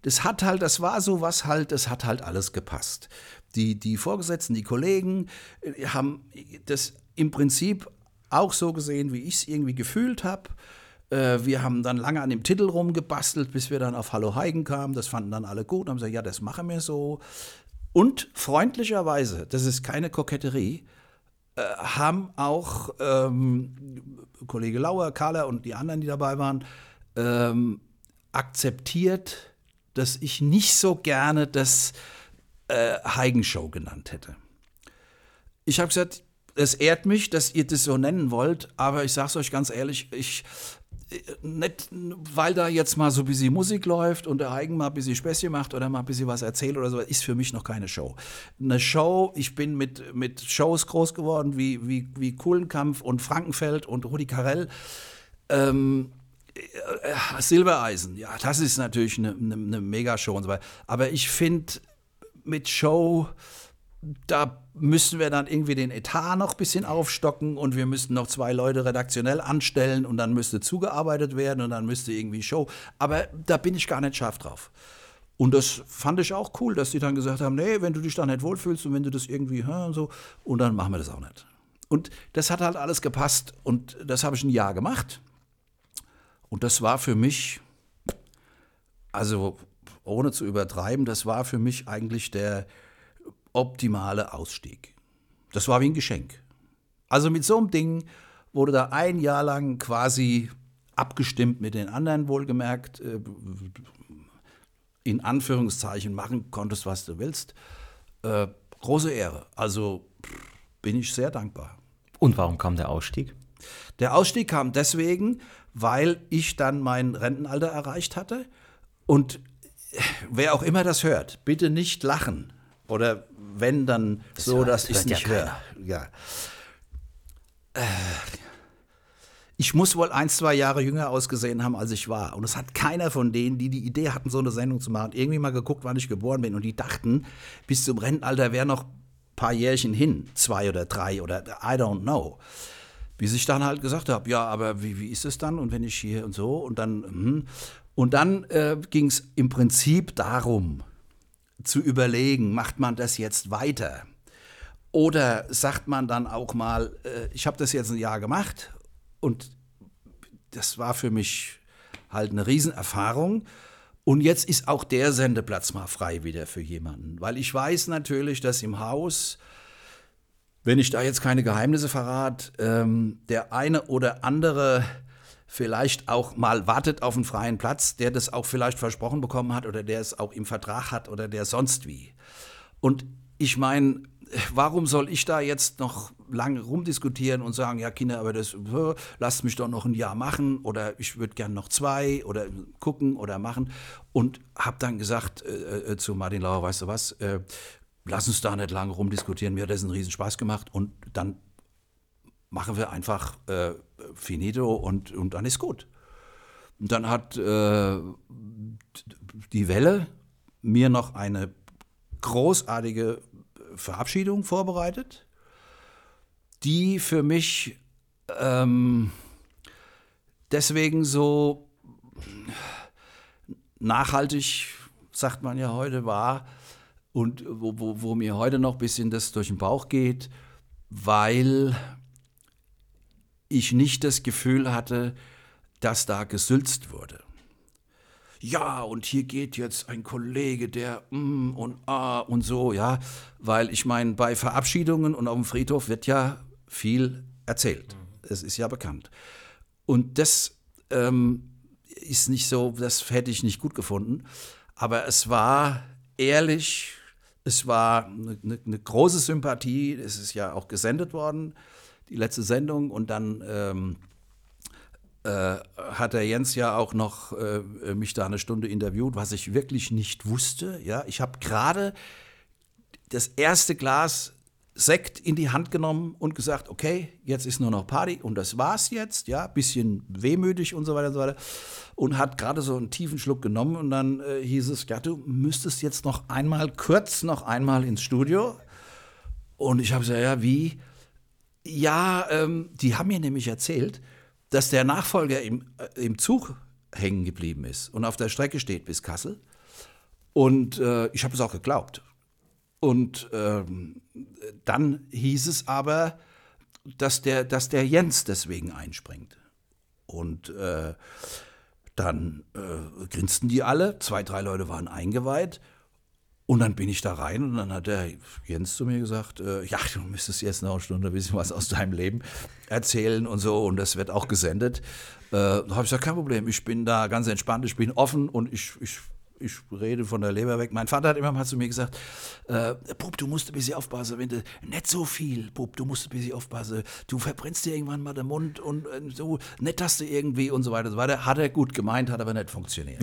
das hat halt, das war so was halt, das hat halt alles gepasst. Die, die Vorgesetzten, die Kollegen äh, haben das im Prinzip auch so gesehen, wie ich es irgendwie gefühlt habe. Äh, wir haben dann lange an dem Titel rumgebastelt, bis wir dann auf Hallo Heigen kamen. Das fanden dann alle gut, haben gesagt, ja, das machen wir so. Und freundlicherweise, das ist keine Koketterie, äh, haben auch ähm, Kollege Lauer, Kahler und die anderen, die dabei waren, ähm, akzeptiert, dass ich nicht so gerne das äh, Heigen-Show genannt hätte. Ich habe gesagt, es ehrt mich, dass ihr das so nennen wollt, aber ich sage es euch ganz ehrlich, ich nicht, weil da jetzt mal so ein bisschen Musik läuft und der Heigen mal ein bisschen Späßchen macht oder mal ein bisschen was erzählt oder so, ist für mich noch keine Show. Eine Show, ich bin mit, mit Shows groß geworden, wie, wie, wie Kuhlenkampf und Frankenfeld und Rudi Carrell. Ähm, äh, Silbereisen, ja, das ist natürlich eine, eine, eine Mega-Show und so weiter. Aber ich finde, mit Show, da müssen wir dann irgendwie den Etat noch ein bisschen aufstocken und wir müssten noch zwei Leute redaktionell anstellen und dann müsste zugearbeitet werden und dann müsste irgendwie Show. Aber da bin ich gar nicht scharf drauf. Und das fand ich auch cool, dass die dann gesagt haben, nee, wenn du dich da nicht wohlfühlst und wenn du das irgendwie, und so, und dann machen wir das auch nicht. Und das hat halt alles gepasst und das habe ich ein Jahr gemacht. Und das war für mich, also ohne zu übertreiben, das war für mich eigentlich der optimale Ausstieg. Das war wie ein Geschenk. Also mit so einem Ding wurde da ein Jahr lang quasi abgestimmt mit den anderen, wohlgemerkt, äh, in Anführungszeichen machen konntest, was du willst. Äh, große Ehre. Also bin ich sehr dankbar. Und warum kam der Ausstieg? Der Ausstieg kam deswegen, weil ich dann mein Rentenalter erreicht hatte. Und wer auch immer das hört, bitte nicht lachen. Oder wenn, dann das so, hört, dass ich es nicht höre. Ja. Äh, ich muss wohl ein, zwei Jahre jünger ausgesehen haben, als ich war. Und es hat keiner von denen, die die Idee hatten, so eine Sendung zu machen, irgendwie mal geguckt, wann ich geboren bin. Und die dachten, bis zum Rentenalter wäre noch ein paar Jährchen hin. Zwei oder drei oder I don't know. Bis ich dann halt gesagt habe, ja, aber wie, wie ist es dann? Und wenn ich hier und so und dann, hm. Und dann äh, ging es im Prinzip darum, zu überlegen, macht man das jetzt weiter? Oder sagt man dann auch mal, äh, ich habe das jetzt ein Jahr gemacht und das war für mich halt eine Riesenerfahrung. Und jetzt ist auch der Sendeplatz mal frei wieder für jemanden. Weil ich weiß natürlich, dass im Haus, wenn ich da jetzt keine Geheimnisse verrate, ähm, der eine oder andere vielleicht auch mal wartet auf einen freien Platz, der das auch vielleicht versprochen bekommen hat oder der es auch im Vertrag hat oder der sonst wie. Und ich meine, warum soll ich da jetzt noch lange rumdiskutieren und sagen, ja Kinder, aber das, lasst mich doch noch ein Jahr machen oder ich würde gern noch zwei oder gucken oder machen. Und habe dann gesagt äh, zu Martin Lauer, weißt du was, äh, lass uns da nicht lange rumdiskutieren, mir hat das einen riesen Spaß gemacht und dann machen wir einfach äh, finito und, und dann ist gut. Und dann hat äh, die Welle mir noch eine großartige Verabschiedung vorbereitet, die für mich ähm, deswegen so nachhaltig, sagt man ja heute, war und wo, wo, wo mir heute noch ein bisschen das durch den Bauch geht, weil ich nicht das Gefühl hatte, dass da gesülzt wurde. Ja, und hier geht jetzt ein Kollege, der mm und ah und so, ja, weil ich meine, bei Verabschiedungen und auf dem Friedhof wird ja viel erzählt. Es ist ja bekannt. Und das ähm, ist nicht so, das hätte ich nicht gut gefunden, aber es war ehrlich, es war eine, eine, eine große Sympathie, es ist ja auch gesendet worden, die letzte Sendung und dann ähm, äh, hat der Jens ja auch noch äh, mich da eine Stunde interviewt, was ich wirklich nicht wusste. Ja, ich habe gerade das erste Glas Sekt in die Hand genommen und gesagt, okay, jetzt ist nur noch Party und das war's jetzt, ja, bisschen wehmütig und so weiter und so weiter und hat gerade so einen tiefen Schluck genommen und dann äh, hieß es, ja, du müsstest jetzt noch einmal kurz noch einmal ins Studio und ich habe gesagt, ja, wie? Ja, ähm, die haben mir nämlich erzählt, dass der Nachfolger im, äh, im Zug hängen geblieben ist und auf der Strecke steht bis Kassel. Und äh, ich habe es auch geglaubt. Und ähm, dann hieß es aber, dass der, dass der Jens deswegen einspringt. Und äh, dann äh, grinsten die alle, zwei, drei Leute waren eingeweiht. Und dann bin ich da rein und dann hat der Jens zu mir gesagt, äh, ja, du müsstest jetzt noch eine Stunde ein bisschen was aus deinem Leben erzählen und so und das wird auch gesendet. Äh, da habe ich gesagt, kein Problem, ich bin da ganz entspannt, ich bin offen und ich, ich, ich rede von der Leber weg. Mein Vater hat immer mal zu mir gesagt, äh, Bub, du musst ein bisschen aufpassen, wenn du, nicht so viel, Bub, du musst ein bisschen aufpassen, du verbrennst dir irgendwann mal den Mund und äh, so, nicht dass du irgendwie und so weiter und so weiter. Hat er gut gemeint, hat aber nicht funktioniert.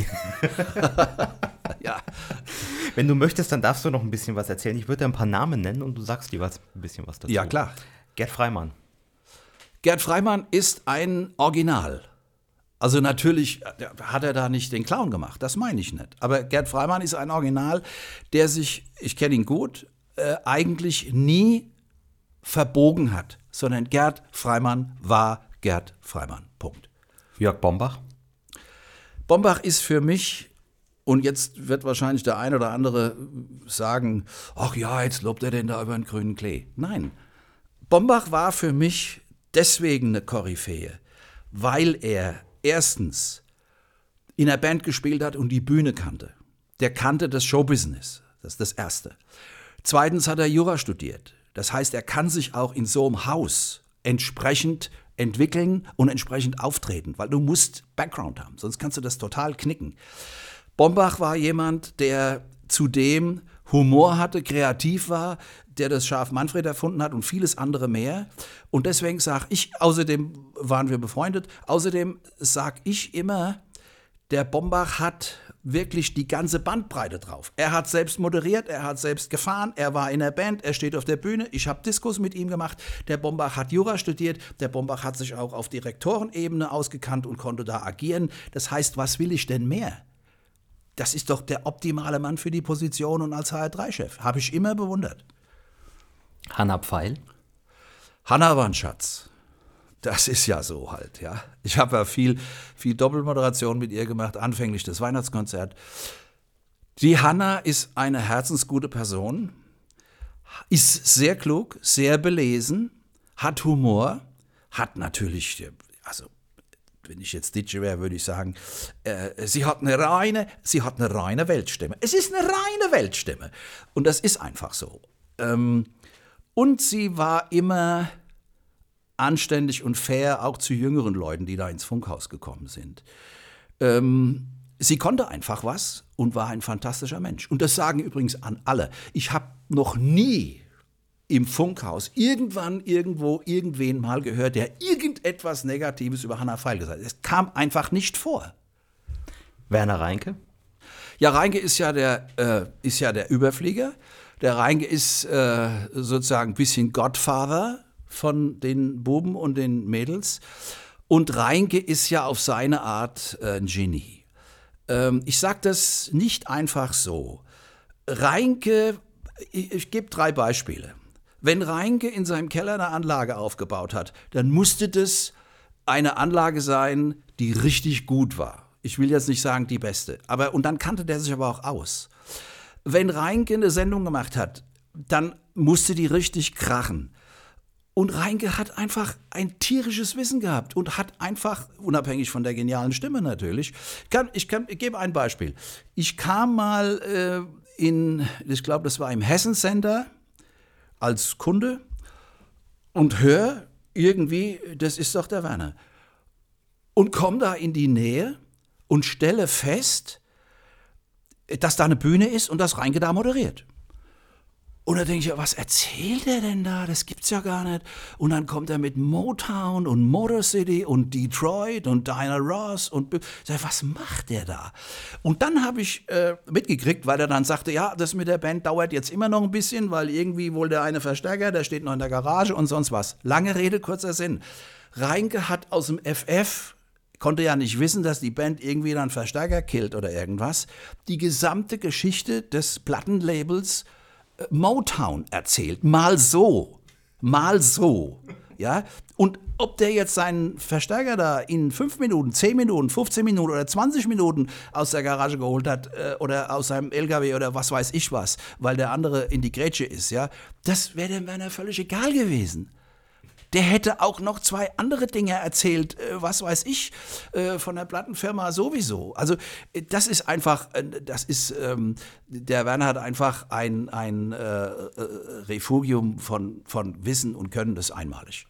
Ja. Wenn du möchtest, dann darfst du noch ein bisschen was erzählen. Ich würde dir ein paar Namen nennen und du sagst dir was, ein bisschen was dazu. Ja, klar. Gerd Freimann. Gerd Freimann ist ein Original. Also natürlich hat er da nicht den Clown gemacht, das meine ich nicht. Aber Gerd Freimann ist ein Original, der sich, ich kenne ihn gut, äh, eigentlich nie verbogen hat, sondern Gerd Freimann war Gerd Freimann. Punkt. Jörg Bombach. Bombach ist für mich... Und jetzt wird wahrscheinlich der ein oder andere sagen, ach ja, jetzt lobt er denn da über den grünen Klee. Nein, Bombach war für mich deswegen eine Koryphäe, weil er erstens in einer Band gespielt hat und die Bühne kannte. Der kannte das Showbusiness, das ist das Erste. Zweitens hat er Jura studiert. Das heißt, er kann sich auch in so einem Haus entsprechend entwickeln und entsprechend auftreten, weil du musst Background haben, sonst kannst du das total knicken. Bombach war jemand, der zudem Humor hatte, kreativ war, der das Schaf Manfred erfunden hat und vieles andere mehr. Und deswegen sage ich, außerdem waren wir befreundet, außerdem sage ich immer, der Bombach hat wirklich die ganze Bandbreite drauf. Er hat selbst moderiert, er hat selbst gefahren, er war in der Band, er steht auf der Bühne, ich habe Diskos mit ihm gemacht. Der Bombach hat Jura studiert, der Bombach hat sich auch auf Direktorenebene ausgekannt und konnte da agieren. Das heißt, was will ich denn mehr? Das ist doch der optimale Mann für die Position und als H R drei Chef. Habe ich immer bewundert. Hanna Pfeil. Hanna war ein Schatz. Das ist ja so halt, ja. Ich habe ja viel, viel Doppelmoderation mit ihr gemacht, anfänglich das Weihnachtskonzert. Die Hanna ist eine herzensgute Person, ist sehr klug, sehr belesen, hat Humor, hat natürlich, also wenn ich jetzt D J wäre, würde ich sagen, äh, sie hat eine reine, sie hat eine reine Weltstimme. Es ist eine reine Weltstimme. Und das ist einfach so. Ähm, und sie war immer anständig und fair, auch zu jüngeren Leuten, die da ins Funkhaus gekommen sind. Ähm, sie konnte einfach was und war ein fantastischer Mensch. Und das sagen übrigens an alle. Ich habe noch nie im Funkhaus irgendwann, irgendwo, irgendwen mal gehört, der irgendetwas Negatives über Hanna Pfeil gesagt hat. Es kam einfach nicht vor. Werner Reinke? Ja, Reinke ist ja der, äh, ist ja der Überflieger. Der Reinke ist äh, sozusagen ein bisschen Godfather von den Buben und den Mädels. Und Reinke ist ja auf seine Art äh, ein Genie. Ähm, ich sage das nicht einfach so. Reinke, ich, ich gebe drei Beispiele. Wenn Reinke in seinem Keller eine Anlage aufgebaut hat, dann musste das eine Anlage sein, die richtig gut war. Ich will jetzt nicht sagen die beste, aber und dann kannte der sich aber auch aus. Wenn Reinke eine Sendung gemacht hat, dann musste die richtig krachen. Und Reinke hat einfach ein tierisches Wissen gehabt und hat einfach, unabhängig von der genialen Stimme natürlich, kann, ich, kann, ich gebe ein Beispiel. Ich kam mal äh, in, ich glaube, das war im Hessen Center, als Kunde und höre irgendwie, das ist doch der Werner. Und komme da in die Nähe und stelle fest, dass da eine Bühne ist und dass Reinke da moderiert. Und da denke ich, ja, was erzählt er denn da? Das gibt's ja gar nicht. Und dann kommt er mit Motown und Motor City und Detroit und Diana Ross und sag, was macht der da? Und dann habe ich äh, mitgekriegt, weil er dann sagte, ja, das mit der Band dauert jetzt immer noch ein bisschen, weil irgendwie wohl der eine Verstärker, der steht noch in der Garage und sonst was. Lange Rede, kurzer Sinn. Reinke hat aus dem F F, konnte ja nicht wissen, dass die Band irgendwie dann Verstärker killt oder irgendwas, die gesamte Geschichte des Plattenlabels Motown erzählt, mal so, mal so. Ja? Und ob der jetzt seinen Verstärker da in fünf Minuten, zehn Minuten, fünfzehn Minuten oder zwanzig Minuten aus der Garage geholt hat äh, oder aus seinem L K W oder was weiß ich was, weil der andere in die Grätsche ist, ja, das wäre dem Werner völlig egal gewesen. Der hätte auch noch zwei andere Dinge erzählt, äh, was weiß ich, äh, von der Plattenfirma sowieso. Also äh, das ist einfach, äh, das ist, ähm, der Werner hat einfach ein, ein äh, äh, Refugium von, von Wissen und Können, das ist einmalig.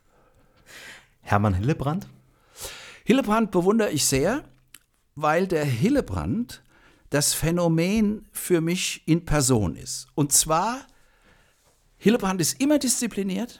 Hermann Hillebrand? Hillebrand bewundere ich sehr, weil der Hillebrand das Phänomen für mich in Person ist. Und zwar, Hillebrand ist immer diszipliniert,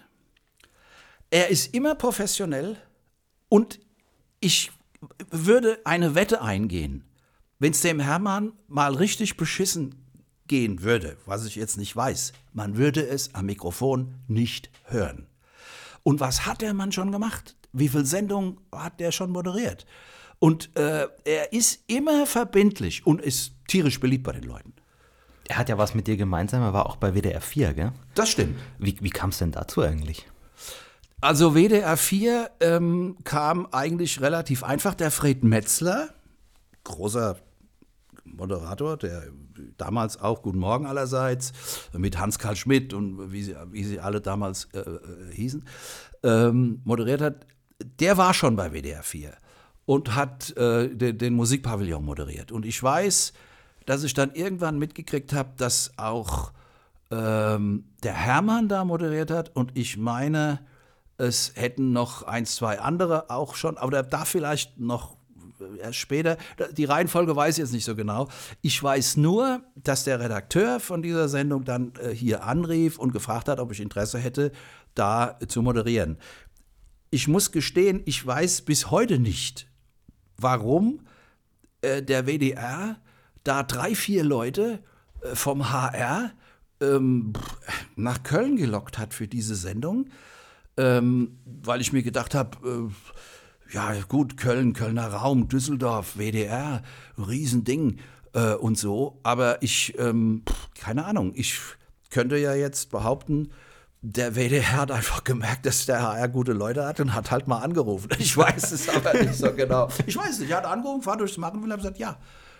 er ist immer professionell und ich würde eine Wette eingehen, wenn es dem Hermann mal richtig beschissen gehen würde, was ich jetzt nicht weiß, man würde es am Mikrofon nicht hören. Und was hat der Mann schon gemacht? Wie viele Sendungen hat der schon moderiert? Und äh, er ist immer verbindlich und ist tierisch beliebt bei den Leuten. Er hat ja was mit dir gemeinsam, er war auch bei W D R vier, gell? Das stimmt. Wie, wie kam es denn dazu eigentlich? Also W D R vier ähm, kam eigentlich relativ einfach. Der Fred Metzler, großer Moderator, der damals auch Guten Morgen allerseits, mit Hans-Karl Schmidt und wie sie, wie sie alle damals äh, äh, hießen, ähm, moderiert hat, der war schon bei W D R vier und hat äh, den, den Musikpavillon moderiert. Und ich weiß, dass ich dann irgendwann mitgekriegt habe, dass auch ähm, der Hermann da moderiert hat und ich meine, es hätten noch ein, zwei andere auch schon, aber da vielleicht noch erst später. Die Reihenfolge weiß ich jetzt nicht so genau. Ich weiß nur, dass der Redakteur von dieser Sendung dann äh, hier anrief und gefragt hat, ob ich Interesse hätte, da äh, zu moderieren. Ich muss gestehen, ich weiß bis heute nicht, warum äh, der W D R da drei, vier Leute äh, vom H R ähm, nach Köln gelockt hat für diese Sendung. Ähm, weil ich mir gedacht habe, äh, ja gut, Köln, Kölner Raum, Düsseldorf, W D R, Riesending äh, und so. Aber ich, ähm, keine Ahnung, ich könnte ja jetzt behaupten, der W D R hat einfach gemerkt, dass der H R gute Leute hat und hat halt mal angerufen. Ich weiß es aber nicht so genau. Ich weiß nicht, er hat angerufen, fahr durchs Machen will, er hat gesagt, ja.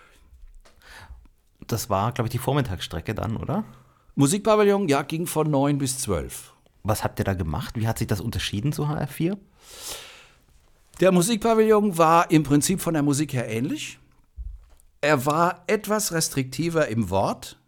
Das war, glaube ich, die Vormittagsstrecke dann, oder? Musikpavillon, ja, ging von neun bis zwölf. Was habt ihr da gemacht? Wie hat sich das unterschieden zu H R vier? Der Musikpavillon war im Prinzip von der Musik her ähnlich. Er war etwas restriktiver im Wort.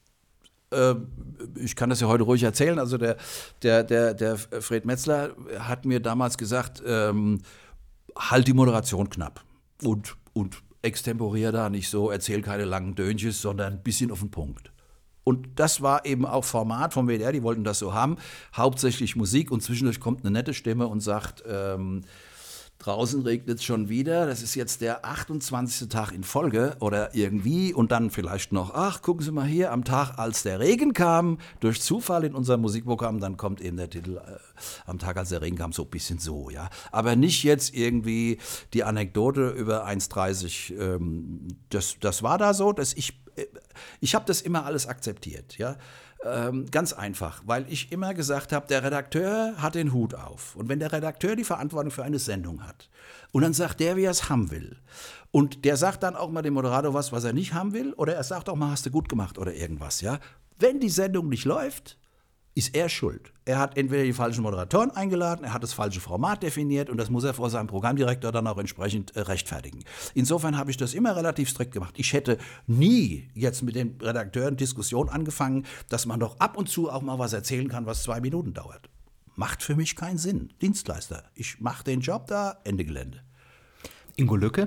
Äh, ich kann das ja heute ruhig erzählen. Also der, der, der, der Fred Metzler hat mir damals gesagt, ähm, halt die Moderation knapp und, und extemporier da nicht so, erzähl keine langen Dönches, sondern ein bisschen auf den Punkt. Und das war eben auch Format vom W D R, die wollten das so haben, hauptsächlich Musik und zwischendurch kommt eine nette Stimme und sagt, ähm, draußen regnet es schon wieder, das ist jetzt der achtundzwanzigste Tag in Folge oder irgendwie und dann vielleicht noch, ach, gucken Sie mal hier, am Tag, als der Regen kam, durch Zufall in unserem Musikprogramm, dann kommt eben der Titel, äh, am Tag, als der Regen kam, so ein bisschen so, ja. Aber nicht jetzt irgendwie die Anekdote über eins dreißig, ähm, das, das war da so, dass ich Ich habe das immer alles akzeptiert, ja, ähm, ganz einfach, weil ich immer gesagt habe, der Redakteur hat den Hut auf und wenn der Redakteur die Verantwortung für eine Sendung hat und dann sagt der, wie er es haben will und der sagt dann auch mal dem Moderator was, was er nicht haben will oder er sagt auch mal, hast du gut gemacht oder irgendwas, ja, wenn die Sendung nicht läuft, ist er schuld. Er hat entweder die falschen Moderatoren eingeladen, er hat das falsche Format definiert und das muss er vor seinem Programmdirektor dann auch entsprechend äh, rechtfertigen. Insofern habe ich das immer relativ strikt gemacht. Ich hätte nie jetzt mit den Redakteuren Diskussion angefangen, dass man doch ab und zu auch mal was erzählen kann, was zwei Minuten dauert. Macht für mich keinen Sinn. Dienstleister. Ich mache den Job da, Ende Gelände. Ingo Lücke?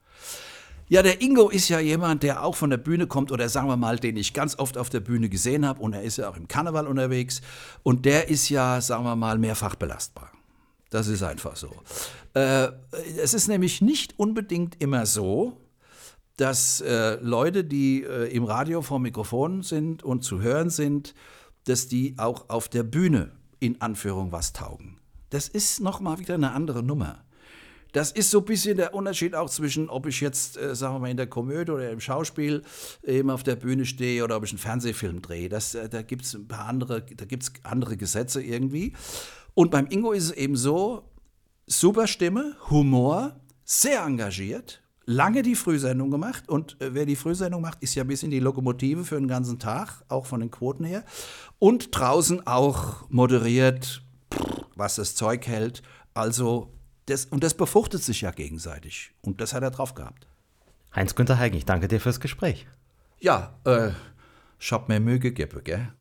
Ja, der Ingo ist ja jemand, der auch von der Bühne kommt oder sagen wir mal, den ich ganz oft auf der Bühne gesehen habe und er ist ja auch im Karneval unterwegs und der ist ja, sagen wir mal, mehrfach belastbar. Das ist einfach so. Äh, es ist nämlich nicht unbedingt immer so, dass äh, Leute, die äh, im Radio vor Mikrofon sind und zu hören sind, dass die auch auf der Bühne in Anführung was taugen. Das ist nochmal wieder eine andere Nummer. Das ist so ein bisschen der Unterschied auch zwischen, ob ich jetzt, äh, sagen wir mal, in der Komödie oder im Schauspiel eben auf der Bühne stehe oder ob ich einen Fernsehfilm drehe. Das, äh, da gibt es ein paar andere, da gibt's andere Gesetze irgendwie. Und beim Ingo ist es eben so, super Stimme, Humor, sehr engagiert, lange die Frühsendung gemacht. Und äh, wer die Frühsendung macht, ist ja ein bisschen die Lokomotive für den ganzen Tag, auch von den Quoten her. Und draußen auch moderiert, was das Zeug hält. Also, das, und das befruchtet sich ja gegenseitig. Und das hat er drauf gehabt. Heinz-Günther Heigen, ich danke dir fürs Gespräch. Ja, äh, ich hab mir Mühe gegeben, gell?